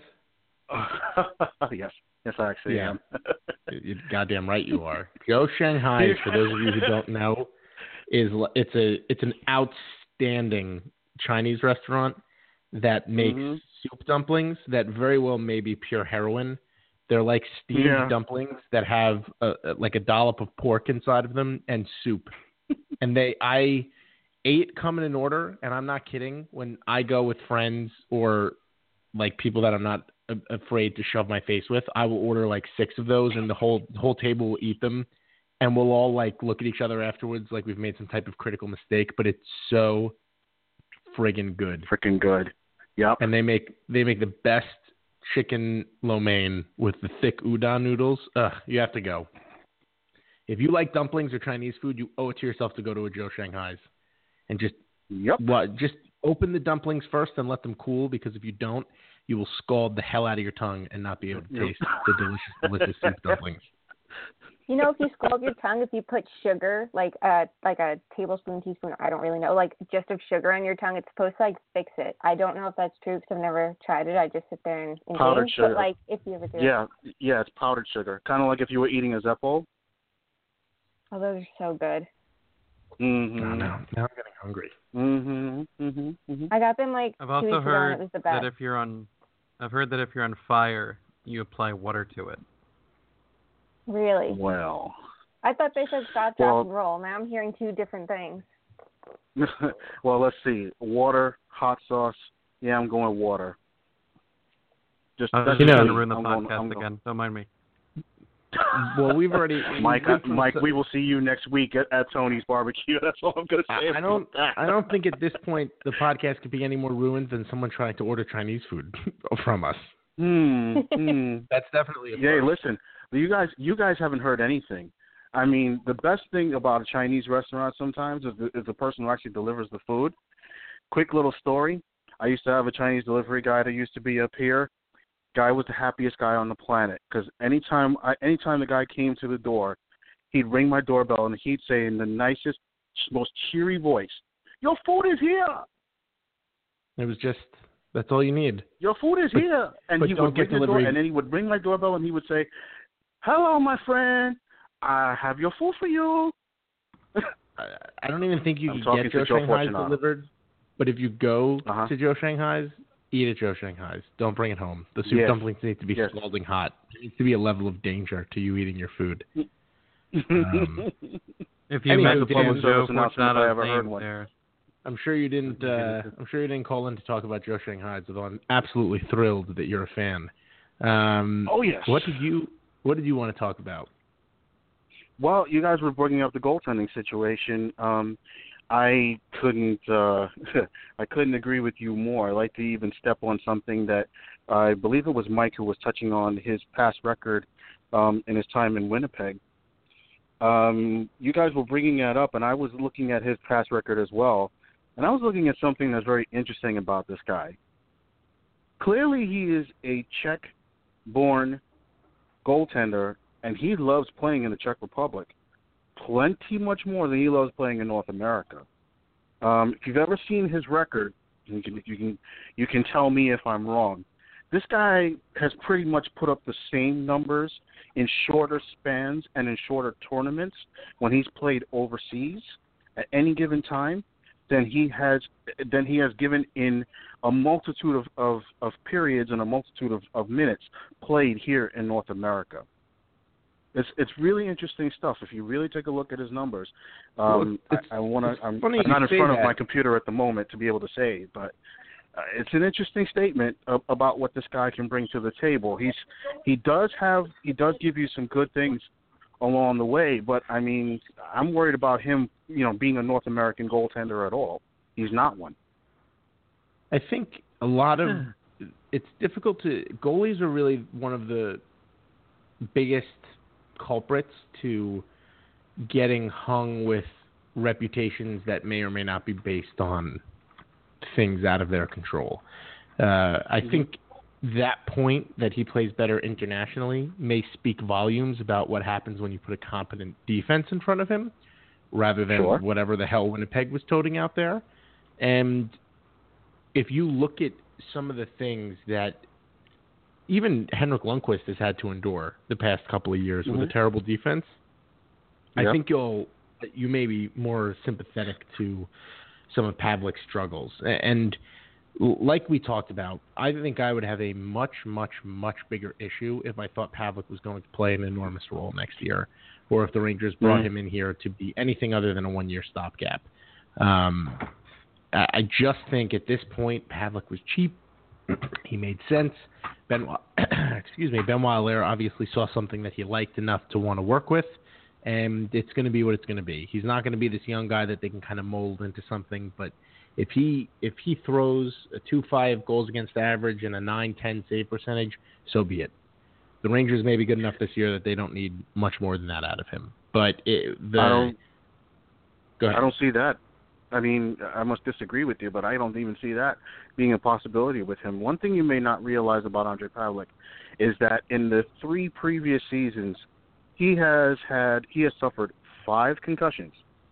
yes, yes, I actually Yeah. am. You're goddamn right you are. Joe Shanghai, for those of you who don't know, is l- it's a it's an outstanding Chinese restaurant that makes Mhm. soup dumplings that very well may be pure heroin. They're like steamed Yeah. dumplings that have a, a- like a dollop of pork inside of them and soup. And they I ate come in an order, and I'm not kidding. When I go with friends or like people that I'm not a- afraid to shove my face with, I will order like six of those, and the whole the whole table will eat them, and we'll all like look at each other afterwards like we've made some type of critical mistake. But it's so friggin' good, Freaking good. Yep. and they make they make the best chicken lo mein with the thick udon noodles. Ugh, you have to go. If you like dumplings or Chinese food, you owe it to yourself to go to a Joe Shanghai's and just Yep. what just open the dumplings first and let them cool, because if you don't, you will scald the hell out of your tongue and not be able to Yep. taste the delicious, delicious soup dumplings. You know, if you scald your tongue, if you put sugar, like a like a tablespoon, teaspoon, I don't really know, like just of sugar on your tongue, it's supposed to like fix it. I don't know if that's true because I've never tried it. I just sit there and, and Powdered gaze, sugar. But like, if you ever do it, Yeah, yeah, it's powdered sugar. Kind of like if you were eating a Zeppo. oh, those are so good. Mm-hmm. No, no, now I'm getting hungry. Mm-hmm. Mm-hmm. Mm-hmm. I got them like I've two also weeks ago, and heard it was the that best. if you're on, I've heard that if you're on fire, you apply water to it. Really, Well. I thought they said stop, drop, Well- and roll. Now I'm hearing two different things. well, let's see. Water, hot sauce. Yeah, I'm going water. Just I was that's just You know, trying to ruin the I'm podcast going- I'm going- again. Don't mind me. Well, we've already Mike, we've I, been Mike, so- we will see you next week at, at Tony's barbecue. That's all I'm going to say. I, I don't. I don't think at this point the podcast could be any more ruined than someone trying to order Chinese food from us. Hmm. hmm. That's definitely a Yeah, first. listen. You guys, you guys haven't heard anything. I mean, the best thing about a Chinese restaurant sometimes is the, is the person who actually delivers the food. Quick little story. I used to have a Chinese delivery guy that used to be up here. Guy was the happiest guy on the planet because anytime, I, anytime the guy came to the door, he'd ring my doorbell and he'd say in the nicest, most cheery voice, "Your food is here." It was just, that's all you need. Your food is but, here. And but he don't would get ring the door, delivery. and then he would ring my doorbell and he would say, "Hello, my friend. I have your food for you." I, I don't even think you I'm can get Joe Joe Shanghai's Fortunato. delivered. But if you go uh-huh. to Joe Shanghai's, eat at Joe Shanghai's. Don't bring it home. The soup yes. dumplings need to be yes. scalding hot. There needs to be a level of danger to you eating your food. Um, if you anyway, met Dan, Joe announcement if I ever heard name one. there. I'm sure you didn't. Uh, I'm sure you didn't call in to talk about Joe Shanghai's, although I'm absolutely thrilled that you're a fan. Um, oh yes. What did you What did you want to talk about? Well, you guys were bringing up the goaltending situation. Um, I couldn't. Uh, I couldn't agree with you more. I'd like to even step on something that I believe it was Mike who was touching on his past record um, in his time in Winnipeg. Um, you guys were bringing that up, and I was looking at his past record as well, and I was looking at something that's very interesting about this guy. Clearly, he is a Czech-born goaltender, and he loves playing in the Czech Republic plenty much more than he loves playing in North America. Um, if you've ever seen his record, you can, you can you can tell me if I'm wrong. This guy has pretty much put up the same numbers in shorter spans and in shorter tournaments when he's played overseas at any given time than he has than he has given in a multitude of, of, of periods and a multitude of, of minutes played here in North America. It's it's really interesting stuff. If you really take a look at his numbers, um, well, I, I want to. I'm, I'm not in front that. of my computer at the moment to be able to say, but uh, it's an interesting statement of, about what this guy can bring to the table. He's he does have he does give you some good things along the way, but I mean, I'm worried about him, you know, being a North American goaltender at all. He's not one. I think a lot of it's difficult to goalies are really one of the biggest culprits to getting hung with reputations that may or may not be based on things out of their control. Uh, I think that point that he plays better internationally may speak volumes about what happens when you put a competent defense in front of him rather than sure. whatever the hell Winnipeg was toting out there. And if you look at some of the things that even Henrik Lundqvist has had to endure the past couple of years mm-hmm. with a terrible defense, yep. I think you'll you may be more sympathetic to some of Pavlik's struggles. And like we talked about, I think I would have a much, much, much bigger issue if I thought Pavelec was going to play an enormous role next year, or if the Rangers brought mm-hmm. him in here to be anything other than a one-year stopgap. Um, I just think at this point, Pavelec was cheap. He made sense. Ben, excuse me, Benoit Allaire obviously saw something that he liked enough to want to work with, and it's going to be what it's going to be. He's not going to be this young guy that they can kind of mold into something, but if he if he throws a two point five goals against average and a nine ten save percentage, so be it. The Rangers may be good enough this year that they don't need much more than that out of him. But it, the I don't, go ahead. I don't see that. I mean, I must disagree with you, but I don't even see that being a possibility with him. One thing you may not realize about Ondrej Pavelec is that in the three previous seasons, he has had he has suffered five concussions.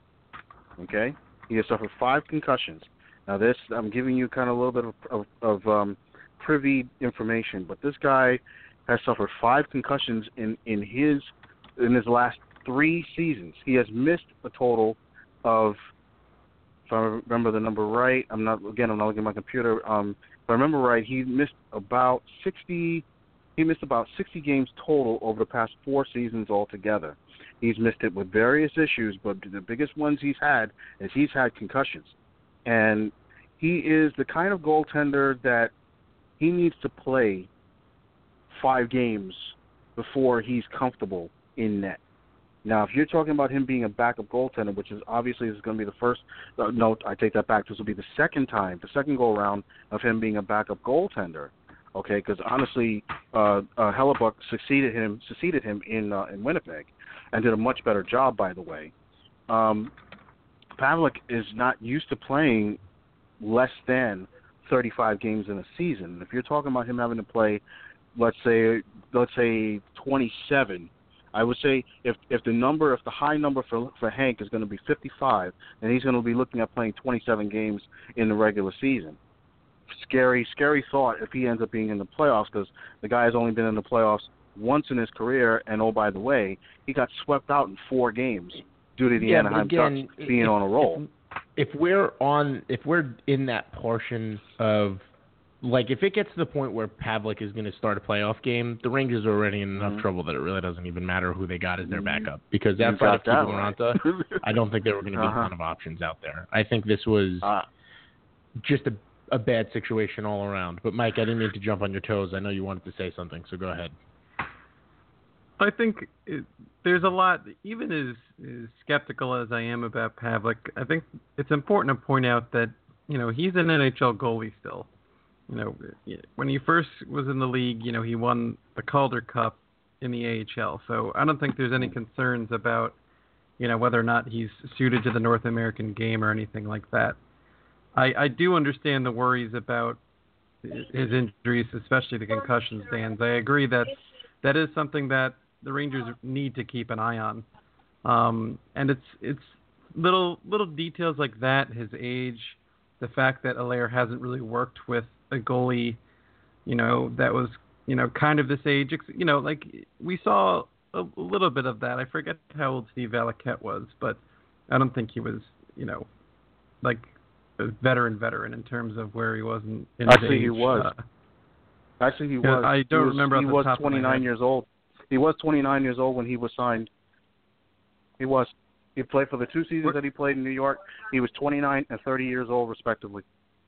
Okay, he has suffered five concussions. Now, this I'm giving you kind of a little bit of of, of um, privy information, but this guy has suffered five concussions in, in his in his last three seasons. He has missed a total of, if I remember the number right, I'm not again I'm not looking at my computer. Um, if I remember right, he missed about sixty. He missed about sixty games total over the past four seasons altogether. He's missed it with various issues, but the biggest ones he's had is he's had concussions, and he is the kind of goaltender that he needs to play five games before he's comfortable in net. Now, if you're talking about him being a backup goaltender, which is obviously this is going to be the first uh, – no, I take that back. This will be the second time, the second go-around of him being a backup goaltender, okay, because honestly, uh, uh, Hellebuck succeeded him succeeded him in uh, in Winnipeg. and did a much better job, by the way. Um, Pavlik is not used to playing less than thirty-five games in a season. If you're talking about him having to play, let's say, let's say twenty-seven, I would say if if the number, if the high number for for Hank is going to be fifty-five, then he's going to be looking at playing twenty-seven games in the regular season. Scary, scary thought if he ends up being in the playoffs, because the guy has only been in the playoffs once in his career, and oh, by the way, he got swept out in four games due to the yeah, Anaheim again, Ducks being if, on a roll. If, if we're on, if we're in that portion of, like, if it gets to the point where Pavlik is going to start a playoff game, the Rangers are already in enough mm-hmm. trouble that it really doesn't even matter who they got as their backup. Because outside of Keegan Raanta, I don't think there were going to be uh-huh. a ton of options out there. I think this was uh, just a a bad situation all around. But, Mike, I didn't mean to jump on your toes. I know you wanted to say something, so go ahead. I think it, there's a lot, even as, as skeptical as I am about Pavlik, I think it's important to point out that, you know, he's an N H L goalie still. You know, when he first was in the league, you know, he won the Calder Cup in the A H L. So I don't think there's any concerns about, you know, whether or not he's suited to the North American game or anything like that. I, I do understand the worries about his injuries, especially the concussions, Dan. I agree that that is something that the Rangers need to keep an eye on. Um, and it's it's little little details like that, his age, the fact that Allaire hasn't really worked with a goalie, you know, that was, you know, kind of this age. You know, like we saw a, a little bit of that. I forget how old Steve Valiquette was, but I don't think he was, you know, like a veteran veteran in terms of where he was in, in Actually, his age. he was. Uh, Actually, he was. I don't he was, remember. He off was the top twenty-nine of my years old. He was twenty-nine years old when he was signed. He was. He played for the two seasons what? that he played in New York. He was twenty-nine and thirty years old, respectively.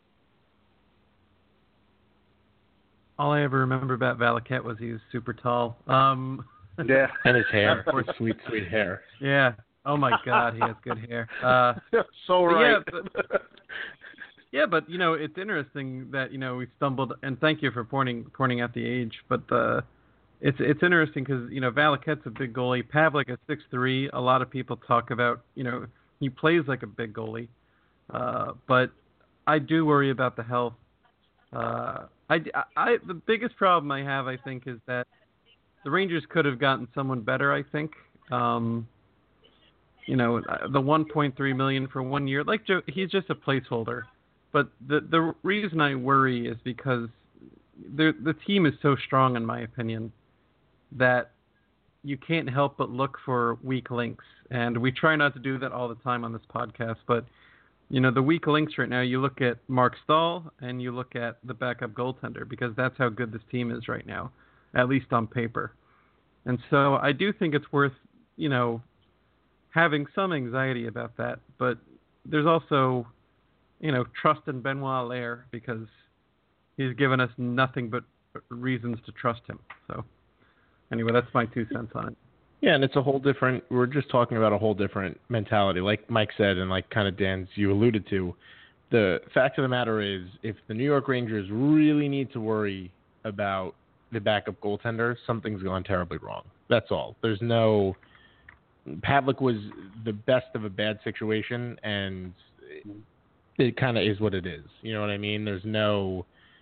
All I ever remember about Valiquette was he was super tall. Um, yeah, and his hair, his sweet, sweet hair. Yeah. Oh my God, he has good hair. Uh, so right. Yeah but, yeah, but you know it's interesting that you know we stumbled, and thank you for pointing pointing out the age. But uh, it's it's interesting because you know Valiquette's a big goalie. Pavlik is six three. A lot of people talk about you know he plays like a big goalie, uh, but I do worry about the health. Uh, I, I the biggest problem I have I think is that the Rangers could have gotten someone better. I think. Um, You know, the one point three million dollars for one year, like Joe, he's just a placeholder. But the the reason I worry is because the the team is so strong, in my opinion, that you can't help but look for weak links. And we try not to do that all the time on this podcast. But, you know, the weak links right now, you look at Mark Stahl and you look at the backup goaltender, because that's how good this team is right now, at least on paper. And so I do think it's worth, you know, having some anxiety about that, but there's also, you know, trust in Benoit Allaire, because he's given us nothing but reasons to trust him. So anyway, that's my two cents on it. Yeah, and it's a whole different, we're just talking about a whole different mentality. Like Mike said, and like kind of Dan's you alluded to, the fact of the matter is, if the New York Rangers really need to worry about the backup goaltender, something's gone terribly wrong. That's all. There's no... Pavlik was the best of a bad situation, and it kind of is what it is. You know what I mean? There's no...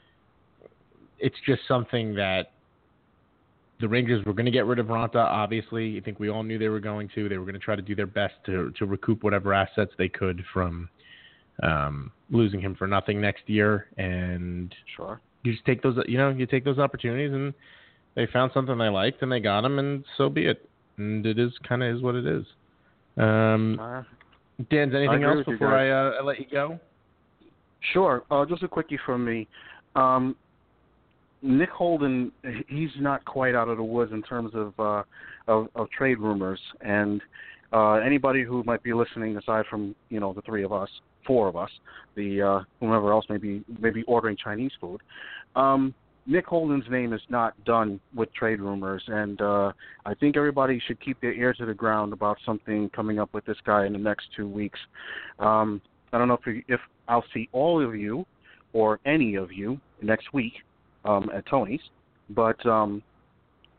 It's just something that the Rangers were going to get rid of Raanta, obviously. I think we all knew they were going to. They were going to try to do their best to to recoup whatever assets they could from um, losing him for nothing next year. And sure, you just take those, you know, you take those opportunities, and they found something they liked, and they got him, and so be it. And it is kind of is what it is. Um, uh, Dan, anything else before I, uh, I let you go? Sure. Uh, just a quickie from me. Um, Nick Holden, he's not quite out of the woods in terms of uh, of, of trade rumors. And uh, anybody who might be listening, aside from you know the three of us, four of us, the uh, whomever else may be maybe ordering Chinese food. Um, Nick Holden's name is not done with trade rumors, and uh, I think everybody should keep their ear to the ground about something coming up with this guy in the next two weeks. Um, I don't know if, we, if I'll see all of you or any of you next week um, at Tony's, but um,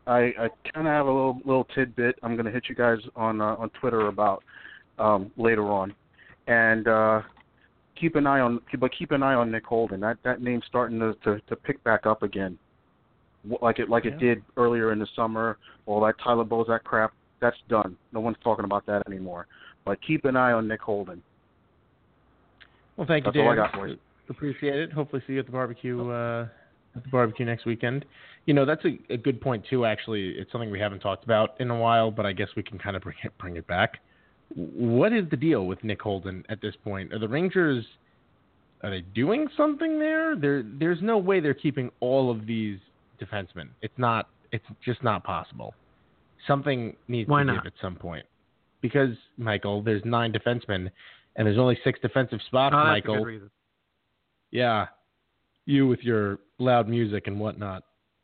I, I kind of have a little little tidbit I'm going to hit you guys on uh, on Twitter about um, later on, and uh, keep an eye on but keep an eye on Nick Holden. That that name's starting to, to, to pick back up again, like it like yeah. it did earlier in the summer. All that Tyler Bozak crap, that's done. No one's talking about that anymore. But keep an eye on Nick Holden. Well, thank you, That's all I Dan. got for you. Appreciate it. Hopefully, see you at the barbecue. Uh, at the barbecue next weekend. You know, that's a, a good point too. Actually, it's something we haven't talked about in a while, but I guess we can kind of bring it bring it back. What is the deal with Nick Holden at this point? Are the Rangers are they doing something there? There, there's no way they're keeping all of these defensemen. It's not. It's just not possible. Something needs Why to not? give at some point. Because, Michael, there's nine defensemen, and there's only six defensive spots, Oh, that's Michael. a good reason. Yeah. You with your loud music and whatnot.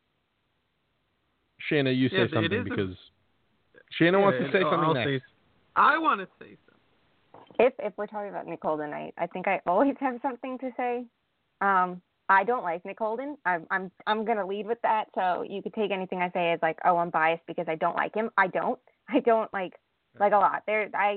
Shayna, you say Yes, it something is a- because Shayna Yeah, wants to say I'll- something I'll next. say- I want to say something. If if we're talking about Nick Holden, I, I think I always have something to say. Um, I don't like Nick Holden. I'm I'm I'm gonna lead with that. So you could take anything I say as like, oh, I'm biased because I don't like him. I don't. I don't like like a lot. There, I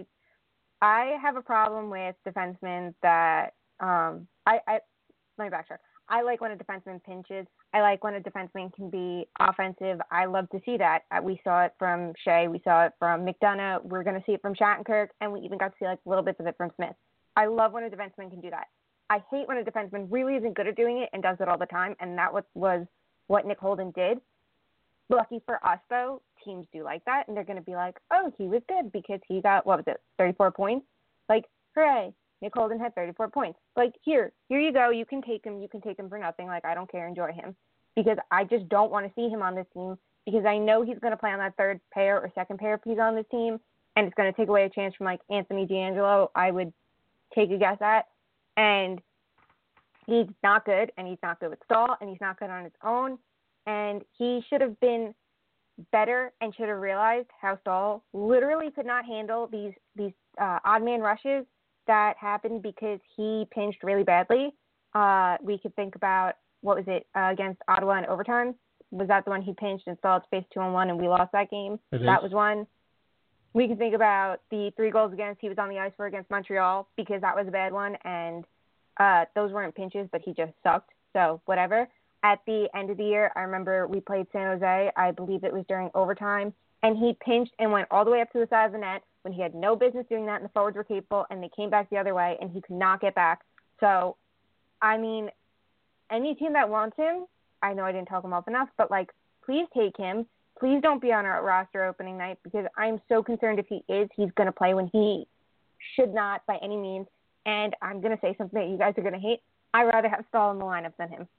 I have a problem with defensemen that um I I let me backtrack. I like when a defenseman pinches. I like when a defenseman can be offensive. I love to see that. Uh, We saw it from Shea. We saw it from McDonough. We're going to see it from Shattenkirk, and we even got to see like little bits of it from Smith. I love when a defenseman can do that. I hate when a defenseman really isn't good at doing it and does it all the time, and that was, was what Nick Holden did. Lucky for us, though, teams do like that, and they're going to be like, oh, he was good because he got, what was it, thirty-four points? Like, hooray. Nick Holden had thirty-four points. Like, here, here you go. You can take him. You can take him for nothing. Like, I don't care. Enjoy him. Because I just don't want to see him on this team because I know he's going to play on that third pair or second pair if he's on this team, and it's going to take away a chance from, like, Anthony DeAngelo, I would take a guess at. And he's not good, and he's not good with Stahl, and he's not good on his own. And he should have been better and should have realized how Stahl literally could not handle these, these uh, odd man rushes that happened because he pinched really badly. Uh, we could think about, what was it, uh, against Ottawa in overtime? Was that the one he pinched and Stahl spaced two on one and we lost that game? It that is. was one. We can think about the three goals against he was on the ice for against Montreal because that was a bad one, and uh, those weren't pinches, but he just sucked. So whatever. At the end of the year, I remember we played San Jose. I believe it was during overtime, and he pinched and went all the way up to the side of the net when he had no business doing that, and the forwards were capable, and they came back the other way, and he could not get back. So, I mean, any team that wants him, I know I didn't talk him up enough, but, like, please take him. Please don't be on our roster opening night because I'm so concerned if he is, he's going to play when he should not by any means. And I'm going to say something that you guys are going to hate. I'd rather have Stahl in the lineup than him.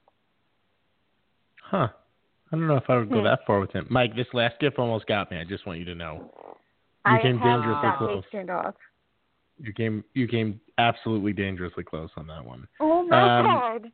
Huh. I don't know if I would go Hmm. that far with him. Mike, this last gift almost got me. I just want you to know. You I came have dangerously that close. face turned off. You came you came absolutely dangerously close on that one. Oh, my Um,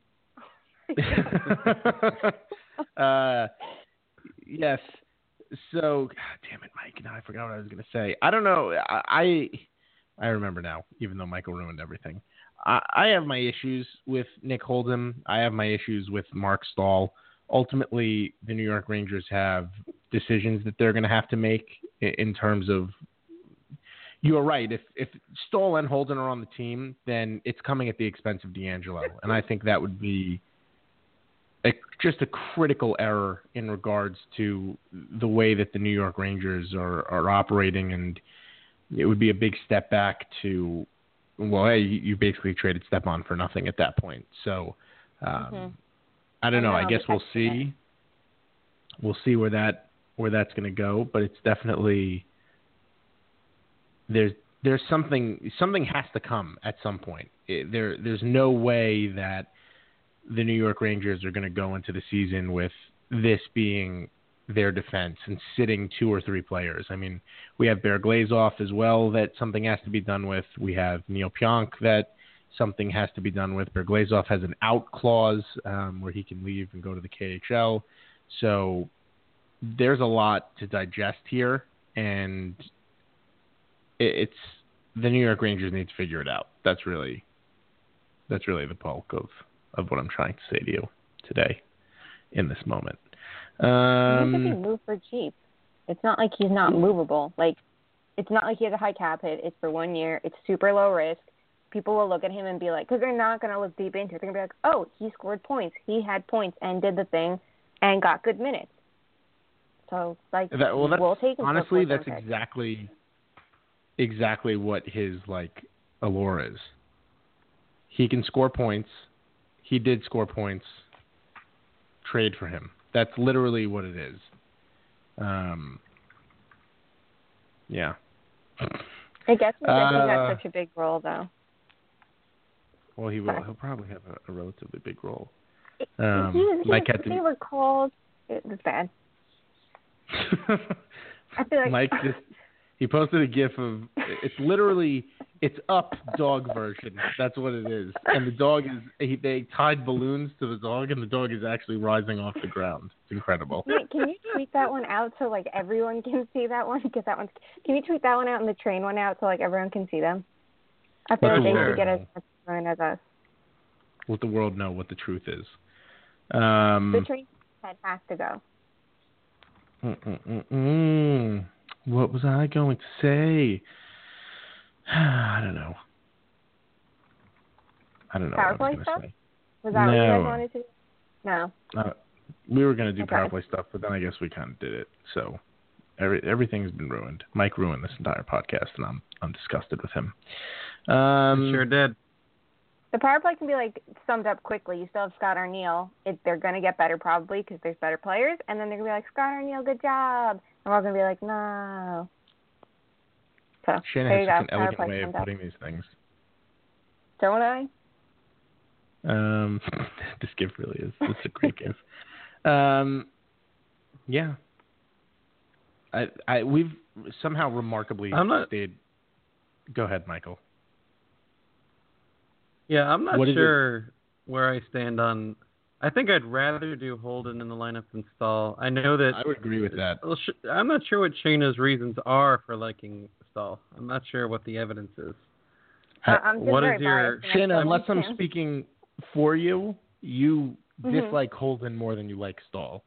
God. uh, yes. So, God damn it, Mike. Now I forgot what I was going to say. I don't know. I, I I remember now, even though Michael ruined everything. I, I have my issues with Nick Holden. I have my issues with Mark Stahl. Ultimately, the New York Rangers have decisions that they're going to have to make in, in terms of. You are right. If if Stahl and Holden are on the team, then it's coming at the expense of DeAngelo, and I think that would be a, just a critical error in regards to the way that the New York Rangers are, are operating, and it would be a big step back to, well, hey, you you basically traded Stepan for nothing at that point. So um, Mm-hmm. I don't I know. I know, guess but we'll that's see. We'll see where that where that's going to go, but it's definitely. There's there's something something has to come at some point. It, there there's no way that the New York Rangers are going to go into the season with this being their defense and sitting two or three players. I mean, we have Bear Glazov as well that something has to be done with. We have Neil Pionk that something has to be done with. Bear Glazov has an out clause um, where he can leave and go to the K H L. So there's a lot to digest here, and it's the New York Rangers need to figure it out. That's really, that's really the bulk of, of what I'm trying to say to you today in this moment. He could be Um, moved for cheap. It's not like he's not movable. Like, it's not like he has a high cap hit. It's for one year. It's super low risk. People will look at him and be like, because they're not going to look deep into it. They're going to be like, oh, he scored points. He had points and did the thing and got good minutes. So, like, that, well, that's, we'll take him. honestly, for that's pick. exactly, exactly what his like allure is. He can score points. He did score points. Trade for him. That's literally what it is. Um. Yeah. I guess he Uh, got such a big role, though. Well, he will. Sorry. He'll probably have a, a relatively big role. He, Um, he, Mike he, had to. they were called. It was bad. I feel like Mike just he posted a gif of it's literally it's up dog version. That's what it is. And the dog is he, they tied balloons to the dog, and the dog is actually rising off the ground. It's incredible. Can, can you tweet that one out so like everyone can see that one? Because that one's. Can you tweet that one out and the train one out so like everyone can see them? I feel Let like the they world should get as know. much fun as us. Let the world know what the truth is. Um, The train head has to go. mm, mm, mm, mm. What was I going to say? I don't know. I don't know Power what I was play going stuff? to say. Was that what you No. guys wanted to do? No. Uh, we were going to do Okay. power play stuff, but then I guess we kind of did it. So every, everything's been ruined. Mike ruined this entire podcast, and I'm I'm disgusted with him. Um, It sure did. The power play can be like summed up quickly. You still have Scott Arniel. It, they're going to get better probably because there's better players, and then they're going to be like, Scott Arniel, good job. And we're all going to be like, no. So Shane there has you such go. an Power elegant play way of summed up. putting these things. Don't I? Um, this gift really is. This is a great gift. Um, yeah. I, I, we've somehow remarkably I'm not- stayed. Go ahead, Michael. Yeah, I'm not What is sure where I stand on. I think I'd rather do Holden in the lineup than Stahl. I know that. I would agree with that. Well, sh- I'm not sure what Shayna's reasons are for liking Stahl. I'm not sure what the evidence is. Uh, I'm just What very is your- biased, and I Shayna, still unless like I'm him. speaking for you, you Mhm. dislike Holden more than you like Stahl.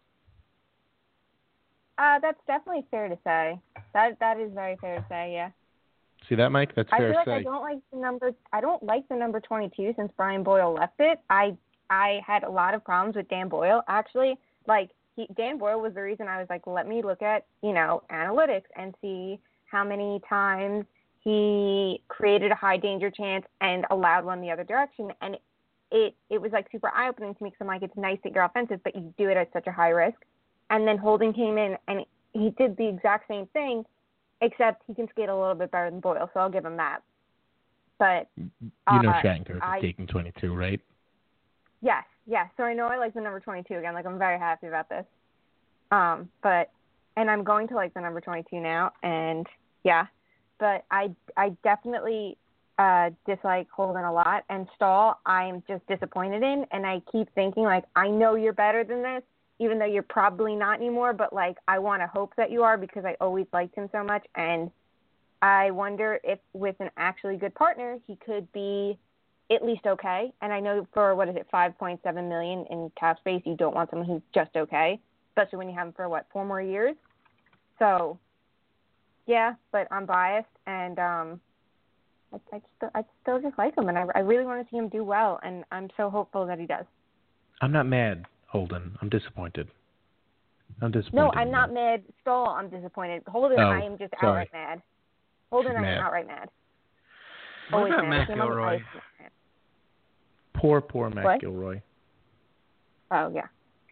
Uh, that's definitely fair to say. That that is very fair to say. Yeah. See that, Mike? That's I fair feel like to I say. don't like the number. I don't like the number twenty-two since Brian Boyle left it. I I had a lot of problems with Dan Boyle actually. Like he, Dan Boyle was the reason I was like, let me look at you know analytics and see how many times he created a high danger chance and allowed one the other direction. And it it was like super eye opening to me because I'm like, it's nice that you're offensive, but you do it at such a high risk. And then Holden came in and he did the exact same thing, except he can skate a little bit better than Boyle, so I'll give him that. But You know uh, Shattenkirk I- is taking twenty-two, right? yes, yes. So I know I like the number twenty-two again. Like I'm very happy about this. Um, but and I'm going to like the number twenty-two now, and yeah. But I I definitely uh, dislike Holden a lot, and Stahl I'm just disappointed in, and I keep thinking like I know you're better than this, even though you're probably not anymore. But like I want to hope that you are because I always liked him so much, and I wonder if with an actually good partner he could be at least okay. And I know for what is it five point seven million in cap space, you don't want someone who's just okay, especially when you have him for what four more years. So. Yeah, but I'm biased, and um, I, I, still, I still just like him, and I, I really want to see him do well, and I'm so hopeful that he does. I'm not mad, Holden. I'm disappointed. I'm disappointed. No, I'm in not you. mad. Stahl, I'm disappointed. Holden, Oh, I am just sorry. outright mad. Holden, She's I mad. am outright mad. What Always about mad. Matt Came on the Gilroy? ice, mad. Poor, poor Matt What? Gilroy. Oh, yeah.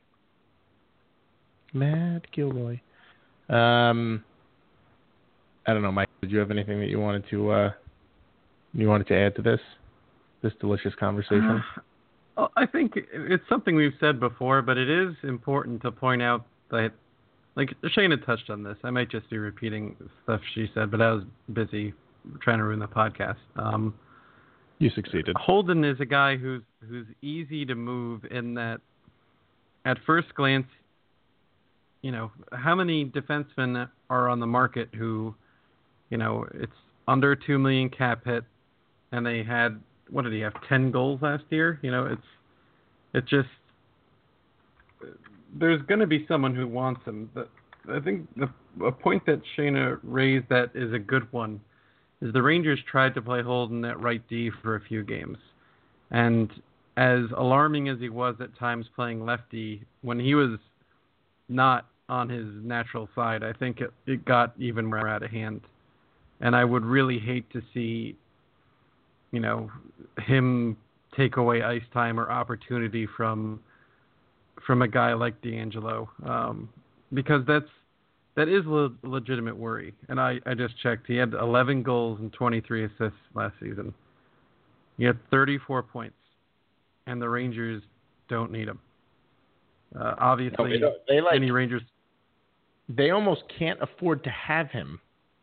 Matt Gilroy. Um, I don't know, Mike. Did you have anything that you wanted to uh, you wanted to add to this this delicious conversation? Well, I think it's something we've said before, but it is important to point out that, like Shayna touched on this. I might just be repeating stuff she said, but I was busy trying to ruin the podcast. Um, You succeeded. Holden is a guy who's who's easy to move in that, at first glance, you know, how many defensemen are on the market who, you know, it's under two million cap hit, and they had, what did he have, ten goals last year? You know, it's it just there's going to be someone who wants him. But I think the a point that Shayna raised that is a good one is the Rangers tried to play Holden at right D for a few games. And as alarming as he was at times playing lefty, when he was not on his natural side, I think it, it got even more out of hand. And I would really hate to see, you know, him take away ice time or opportunity from from a guy like DeAngelo, um, because that's that is a legitimate worry. And I, I just checked. He had eleven goals and twenty-three assists last season. He had thirty-four points, and the Rangers don't need him. Uh, obviously, no, they don't. They like, any Rangers... They almost can't afford to have him.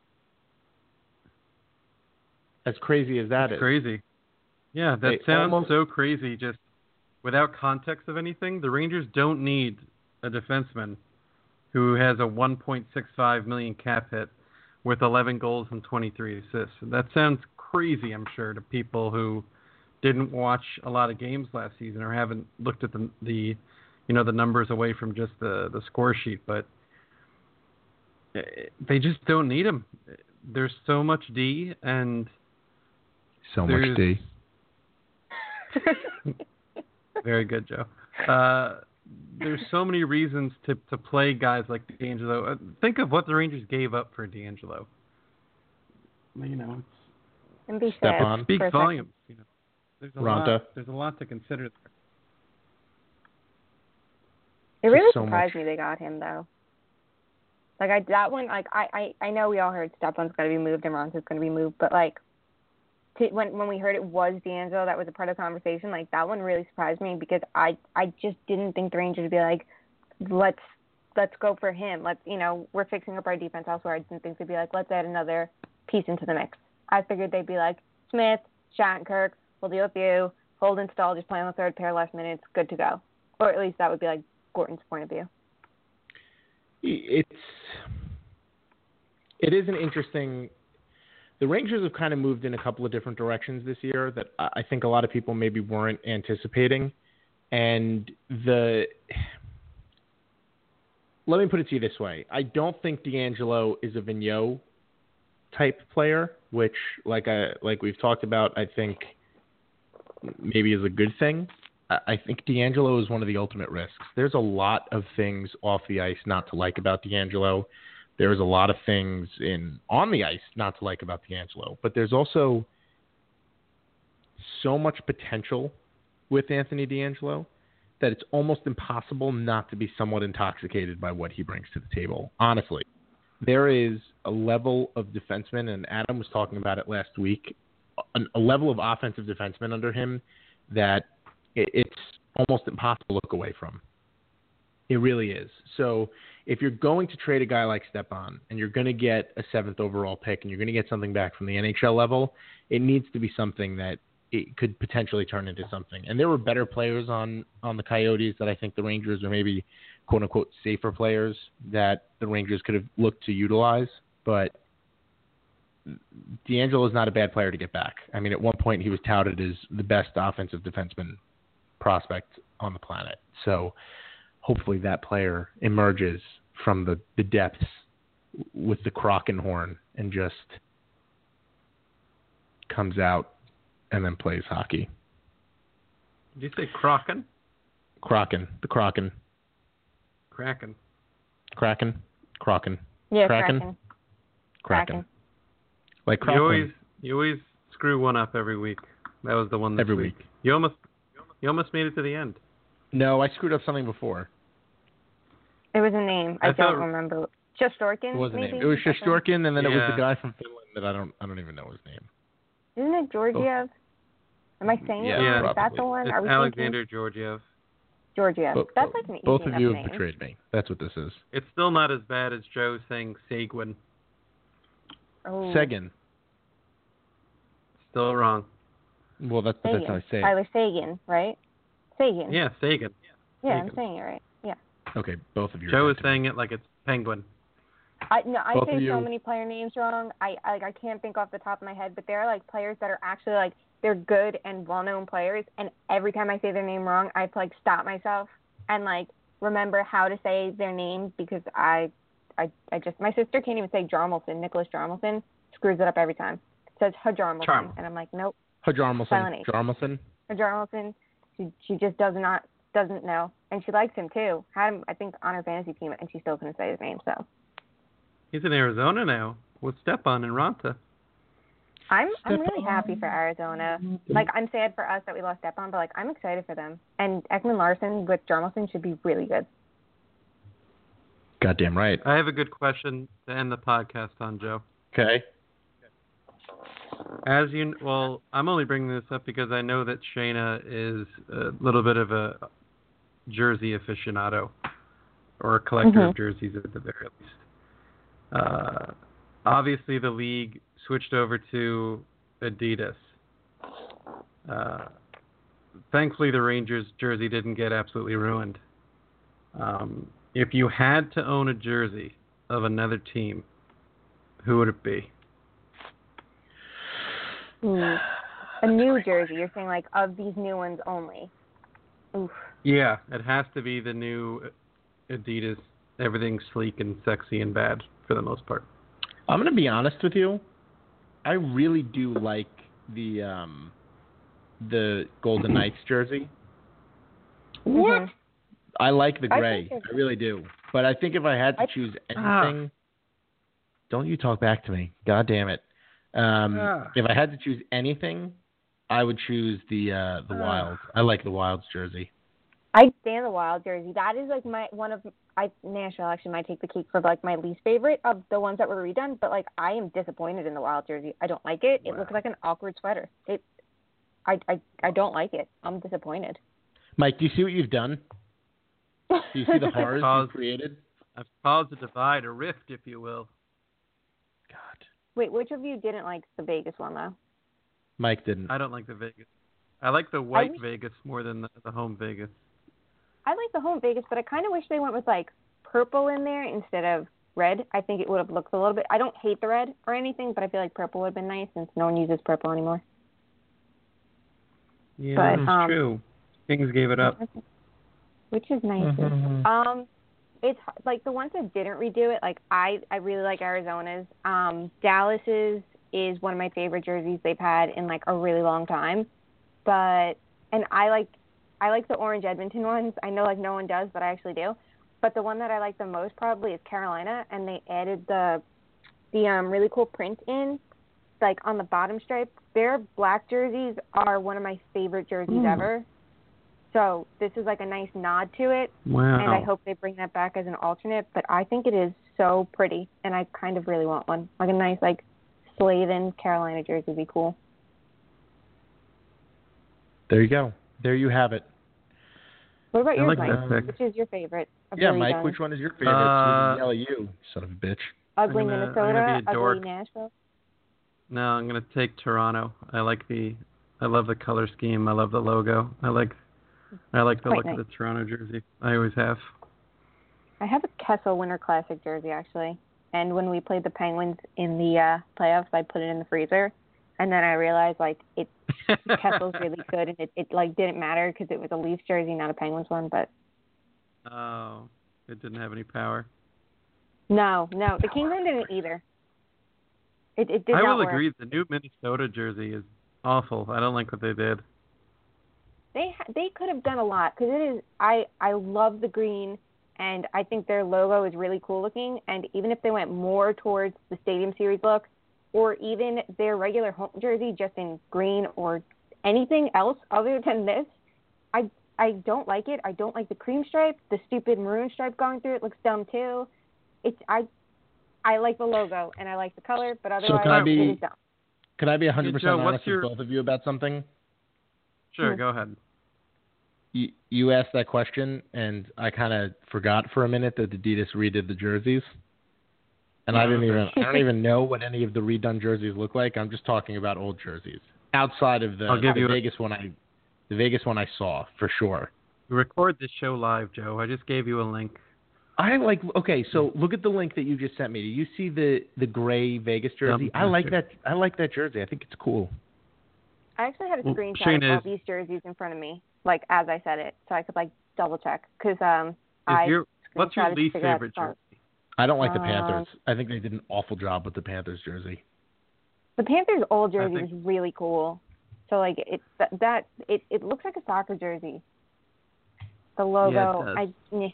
As crazy as that That's is. crazy. Yeah, that They sounds almost... so crazy. Just without context of anything, the Rangers don't need a defenseman who has a one point six five million cap hit with eleven goals and twenty-three assists. That sounds crazy, I'm sure, to people who didn't watch a lot of games last season or haven't looked at the, the you know, the numbers away from just the, the score sheet. But they just don't need him. There's so much D and so much D. Very good, Joe. Uh, there's so many reasons to, to play guys like DeAngelo. Uh, think of what the Rangers gave up for DeAngelo. You know, it's, and be Step sad on. it speaks volumes. You know, there's a Ronta. lot. There's a lot to consider there. It really so surprised much. me they got him though. Like I that one, like I I, I know we all heard Stepan's going to be moved and Ronta's going to be moved, but like to, when when we heard it was DeAngelo that was a part of the conversation, like that one really surprised me because I I just didn't think the Rangers would be like, let's let's go for him. Let's you know we're fixing up our defense elsewhere. I didn't think they'd be like, let's add another piece into the mix. I figured they'd be like Smith, Shattenkirk, we'll deal with you. Holden Stahl just play on the third pair last minutes, good to go. Or at least that would be like Gorton's point of view. It's it is an interesting. The Rangers have kind of moved in a couple of different directions this year that I think a lot of people maybe weren't anticipating, and the. Let me put it to you this way: I don't think DeAngelo is a Vigneault type player, which, like I like we've talked about, I think maybe is a good thing. I think DeAngelo is one of the ultimate risks. There's a lot of things off the ice not to like about DeAngelo. There's a lot of things in on the ice not to like about DeAngelo. But there's also so much potential with Anthony DeAngelo that it's almost impossible not to be somewhat intoxicated by what he brings to the table. Honestly, there is a level of defenseman, and Adam was talking about it last week, a level of offensive defenseman under him that it's almost impossible to look away from. It really is. So if you're going to trade a guy like Stepan and you're going to get a seventh overall pick and you're going to get something back from the N H L level, it needs to be something that it could potentially turn into something. And there were better players on, on the Coyotes that I think the Rangers are maybe quote-unquote safer players that the Rangers could have looked to utilize. But DeAngelo is not a bad player to get back. I mean, at one point he was touted as the best offensive defenseman prospect on the planet. So hopefully that player emerges from the, the depths with the Kraken horn and just comes out and then plays hockey. Did you say Kraken? Kraken. The Kraken. Kraken. Kraken. Kraken. Yeah, Kraken. Kraken. Kraken. Kraken. Like Kraken. You always, you always screw one up every week. That was the one this every week. week. You almost, you almost made it to the end. No, I screwed up something before. It was a name. I, I don't thought- remember. Shostorkin, It was a maybe? name. It was Shostorkin, and then it was Yeah. the guy from Finland that I don't I don't even know his name. Isn't it Georgiev? Am I saying Yeah, it wrong? yeah. Is that the one? It's Are we Alexander Georgiev. thinking Georgiev? Bo- That's like an easy Both of enough you name. have betrayed me. That's what this is. It's still not as bad as Joe saying Seguin. Oh, Sagan. Still wrong. Well, that's that's Sagan. how I say it. Tyler Sagan, right? Sagan. Yeah, Sagan. Yeah, I'm Sagan. saying it right. Yeah. Okay, both of you. are Joe is dead to me. saying it like it's Penguin. I no, I Both say of so you- many player names wrong. I, I like I can't think off the top of my head, but there are like players that are actually like they're good and well-known players, and every time I say their name wrong, I have to like stop myself and like remember how to say their names because I, I, I just my sister can't even say Jarmelson. Nicholas Jarmelson screws it up every time. It says Hajarmelson, Charm. and I'm like, nope. Hajarmelson. Silent H. Jarmelson. Hajarmelson. She she just does not doesn't know, and she likes him too. Had him I think on her fantasy team, and she still couldn't say his name. So He's in Arizona now with Stepan and Ranta. I'm I'm really happy for Arizona. Like I'm sad for us that we lost Stepan, but like I'm excited for them. And Ekman Larson with Jarmelson should be really good. Goddamn right. I have a good question to end the podcast on, Joe. Okay. As you well, I'm only bringing this up because I know that Shayna is a little bit of a jersey aficionado, or a collector mm-hmm. of jerseys at the very least. Uh, obviously, the league switched over to Adidas. Uh, thankfully, the Rangers jersey didn't get absolutely ruined. Um, if you had to own a jersey of another team, who would it be? Hmm. A new jersey. You're saying like of these new ones only. Oof. Yeah, it has to be the new Adidas. Everything's sleek and sexy and bad for the most part. I'm going to be honest with you. I really do like the um, the Golden Knights jersey. What? I like the I gray. think I really do. But I think if I had to I- choose anything, don't you talk back to me. God damn it. Um, Ah. If I had to choose anything, I would choose the uh, the Ah. Wilds. I like the Wilds jersey. I stand the Wild jersey. That is like my one of I Nashville actually might take the cake for like my least favorite of the ones that were redone. But like I am disappointed in the Wild jersey. I don't like it. It Wow. looks like an awkward sweater. It, I I I don't like it. I'm disappointed. Mike, do you see what you've done? Do you see the horrors Caused- you've created? I've caused a divide, a rift, if you will. God. Wait, which of you didn't like the Vegas one though? Mike didn't. I don't like the Vegas. I like the white wish- Vegas more than the, the home Vegas. I like the home Vegas, but I kind of wish they went with like purple in there instead of red. I think it would have looked a little bit. I don't hate the red or anything, but I feel like purple would have been nice since no one uses purple anymore. Yeah, But, that's um, true. Kings gave it up. Which is nice. Mhm. Um, it's like the ones that didn't redo it. Like I, I really like Arizona's. Um, Dallas's is one of my favorite jerseys they've had in like a really long time. But and I like, I like the orange Edmonton ones. I know like no one does, but I actually do. But the one that I like the most probably is Carolina, and they added the, the um really cool print in, like on the bottom stripe. Their black jerseys are one of my favorite jerseys Mm. ever. So this is like a nice nod to it. Wow. And I hope they bring that back as an alternate. But I think it is so pretty, and I kind of really want one. Like a nice, like, Slaven Carolina jersey would be cool. There you go. There you have it. What about I yours, like Mike? that pick. Which is your favorite? of Yeah, really Mike, done? which one is your favorite? Uh, so we can yell at you, son of a bitch. Ugly I'm gonna- I'm Minnesota, gonna be a ugly dork. Nashville. No, I'm gonna take Toronto. I like the, I love the color scheme. I love the logo. I like, I like the Quite look nice. of the Toronto jersey. I always have. I have a Kessel Winter Classic jersey, actually. And when we played the Penguins in the uh, playoffs, I put it in the freezer. And then I realized, like, it Kessel's really good, and it, it like, didn't matter because it was a Leafs jersey, not a Penguins one. But Oh, it didn't have any power. no, no, the Kings one didn't either. It, it did I not will work. agree. The new Minnesota jersey is awful. I don't like what they did. They ha- they could have done a lot because it is. I I love the green, and I think their logo is really cool looking. And even if they went more towards the Stadium Series look, or even their regular home jersey just in green or anything else other than this, I I don't like it. I don't like the cream stripe. The stupid maroon stripe going through it looks dumb too. It's I I like the logo and I like the color, but otherwise can I be- it is dumb. Can I be one hundred Hey, percent Joe, what's honest your- with both of you about something? Sure, Hmm. go ahead. You, you asked that question, and I kind of forgot for a minute that Adidas redid the jerseys. And I didn't even I don't even know what any of the redone jerseys look like. I'm just talking about old jerseys. Outside of the, I'll give the you a- Vegas one I the Vegas one I saw for sure. We record this show live, Joe. I just gave you a link. I like okay, so look at the link that you just sent me. Do you see the, the gray Vegas jersey? I like that I like that jersey. I think it's cool. I actually had a Well, screenshot Shane of all is- these jerseys in front of me, like as I said it, so I could like double check. Because um, I your, what's your screenshotted to least figure out favorite the color. jersey? I don't like the Um, Panthers. I think they did an awful job with the Panthers jersey. The Panthers' old jersey think- was really cool. So like it that, that it it looks like a soccer jersey. The logo, Yeah, it I does.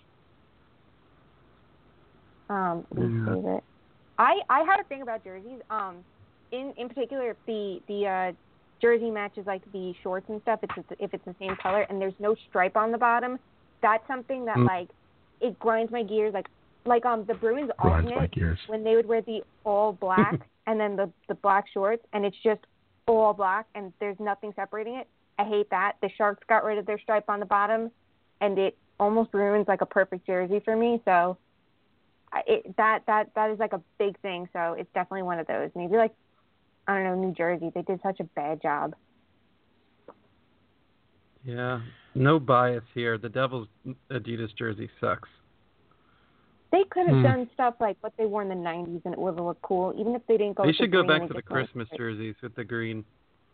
yeah. um least Yeah. favorite. I I had a thing about jerseys. Um, in in particular, if the the uh, jersey matches like the shorts and stuff, it's if it's the same color and there's no stripe on the bottom, that's something that Mm. like it grinds my gears. Like like um the Bruins Grinds my alternate gears. when they would wear the all black and then the the black shorts and it's just all black and there's nothing separating it. I hate that. The Sharks got rid of their stripe on the bottom and it almost ruins like a perfect jersey for me. So I- it, that that that is like a big thing. So it's definitely one of those. Maybe like I don't know, New Jersey. They did such a bad job. Yeah, no bias here. The Devils' Adidas jersey sucks. They could have Hmm. done stuff like what they wore in the nineties and it would have looked cool, even if they didn't go. They with the should go green, back they to the just went Christmas with- jerseys with the green.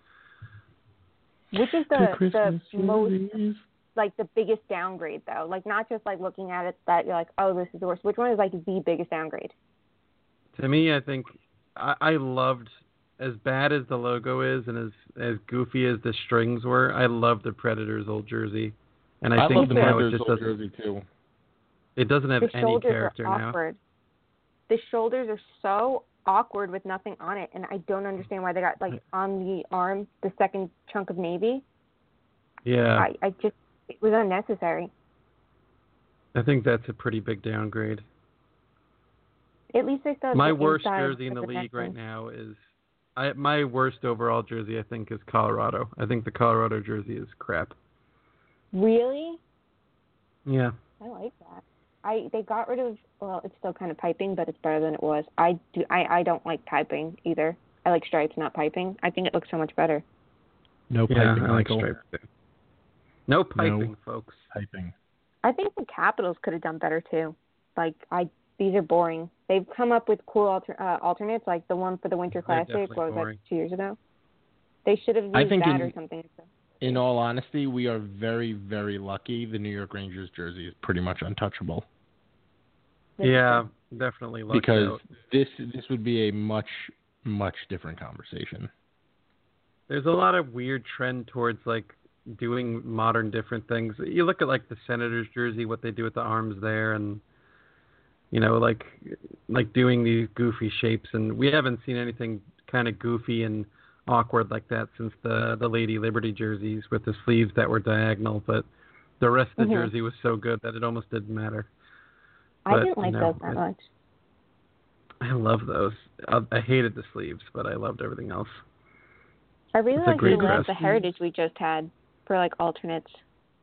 Which is The the Christmas the most jerseys. like the biggest downgrade though? Like not just like looking at it that you're like, oh, this is the worst. Which one is like the biggest downgrade? To me, I think I, I loved, as bad as the logo is and as as goofy as the strings were, I love the Predators' old jersey, and I, I think love the now it Panthers' just old doesn't. jersey too. It doesn't have The any shoulders character are now. awkward. The shoulders are so awkward with nothing on it, and I don't understand why they got like on the arm the second chunk of navy. Yeah, I, I just it was unnecessary. I think that's a pretty big downgrade. At least they still have My the worst inside jersey in of the the league right necklace. now is, I my worst overall jersey I think is Colorado. I think the Colorado jersey is crap. Really? Yeah. I like that. I they got rid of well, it's still kind of piping, but it's better than it was. I do I, I don't like piping either. I like stripes, not piping. I think it looks so much better. No Yeah, piping, I like Michael. stripes too. No piping, folks. Piping. I think the Capitals could have done better too. Like I these are boring. They've come up with cool alter, uh, alternates, like the one for the Winter They're Classic. definitely What was boring. that, two years ago? They should have used I think that in- or something. In all honesty, we are very, very lucky. The New York Rangers jersey is pretty much untouchable Yeah, definitely lucked because out. this this would be a much, much different conversation. There's a lot of weird trend towards like doing modern different things. You look at like the Senators jersey, what they do with the arms there, and you know, like like doing these goofy shapes, and we haven't seen anything kind of goofy and awkward like that since the the Lady Liberty jerseys with the sleeves that were diagonal, but the rest of the Mhm. jersey was so good that it almost didn't matter. I But, didn't like you know, those that it- much. I love those. I, I hated the sleeves, but I loved everything else. I really It's a like great the, dress. the heritage we just had for like alternates.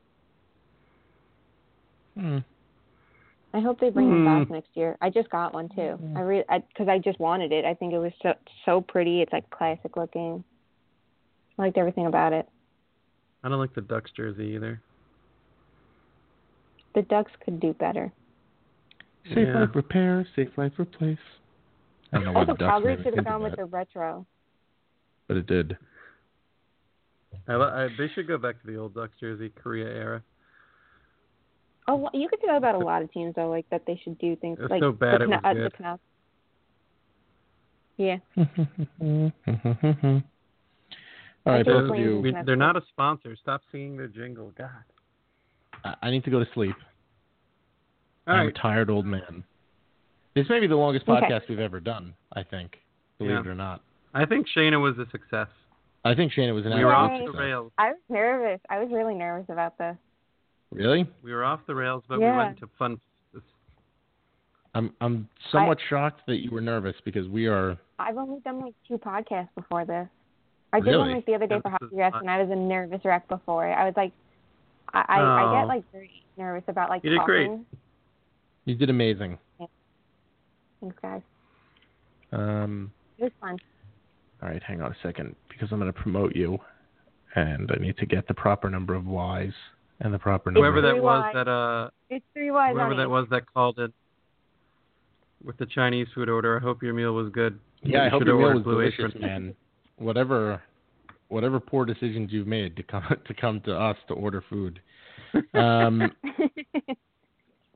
Hmm. I hope they bring them Hmm. back next year. I just got one too. I really because I, I just wanted it. I think it was so so pretty. It's like classic looking. I liked everything about it. I don't like the Ducks jersey either. The Ducks could do better. Safe Yeah. life repair, safe life replace. I don't know why Also, the Ducks Calgary made me should have think of gone with that, the retro. but it did. I, li- I, they should go back to the old Ducks jersey, Korea era. Oh, well, you could say that about a lot of teams though, like that they should do things It was like so bad the, it was Cana- uh, good. the Canucks. Yeah. All right, I think both of Flames you. is We, next they're week. not a sponsor. Stop singing their jingle. God. I- I need to go to sleep. All I'm right. a tired old man. This may be the longest Okay. podcast we've ever done, I think, believe Yeah. it or not. I think Shayna was a success. I think Shana was an We were off absolute the success. rails. I was nervous. I was really nervous about this. Really? We were off the rails, but Yeah. we went into fun. I'm I'm somewhat shocked that you were nervous because we are. I've only done like two podcasts before this. I did one Really? like the other day Yeah, for this Hockey is Rest, fun. and I was a nervous wreck before it. I was like, I I, I Oh. get like very nervous about like You did great. talking. You did amazing. Thanks, guys. Um. It was fun. All right, hang on a second because I'm going to promote you, and I need to get the proper number of Y's and the proper number. Whoever that Three was Ys. that uh, It's three Y's whoever on that each. was that called in with the Chinese food order. I hope your meal was good. Yeah, I You hope should your have meal ordered was Blue delicious, Apron. man. Whatever, whatever poor decisions you've made to come to come to us to order food. Um,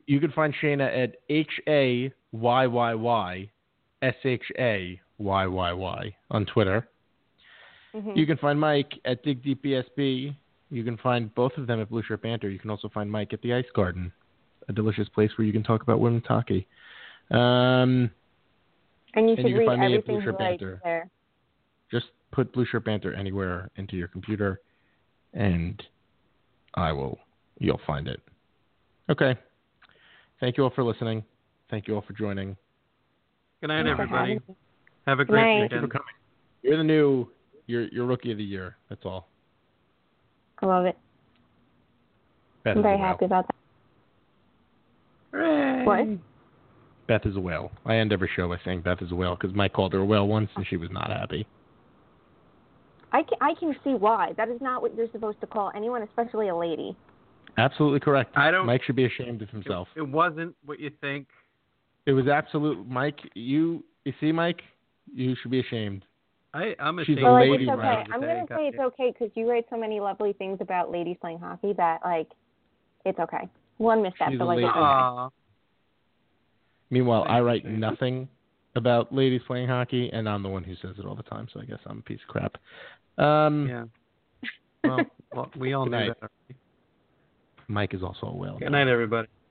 You can find Shayna at H A Y Y Y S H A Y Y Y on Twitter. Mm-hmm. You can find Mike at Dig Deep B S B. You can find both of them at Blue Shirt Banter. You can also find Mike at the Ice Garden, a delicious place where you can talk about women's hockey. Um, and you and should you can read find me at everything Blue he Shirt writes Banter. there. Just put Blue Shirt Banter anywhere into your computer, and I will. You'll find it. Okay. Thank you all for listening. Thank you all for joining. Good night, Thanks for everybody. having me. Have a Good great night. Thank you for weekend. coming. You're the new. You're you're rookie of the year. That's all. I love it. Beth I'm is very a whale. happy about that. Hooray. What? Beth is a whale. I end every show by saying Beth is a whale because Mike called her a whale once and she was not happy. I can, I can see why. That is not what you're supposed to call anyone, especially a lady. Absolutely correct. I don't. Mike should be ashamed of It, himself. it wasn't what you think. It was absolute. Mike, you you see, Mike, you should be ashamed. I, I'm She's ashamed. a Well, like, lady, it's okay. Mike. I'm going to say it's okay because you write so many lovely things about ladies playing hockey that, like, it's okay. One misstep, She's but, a like, lady. it's okay. Aw. Meanwhile, I write Thank you. nothing about ladies playing hockey, and I'm the one who says it all the time. So I guess I'm a piece of crap. Um, Yeah. Well, well, we all Good knew night. that. Mike is also a whale. Good night, everybody.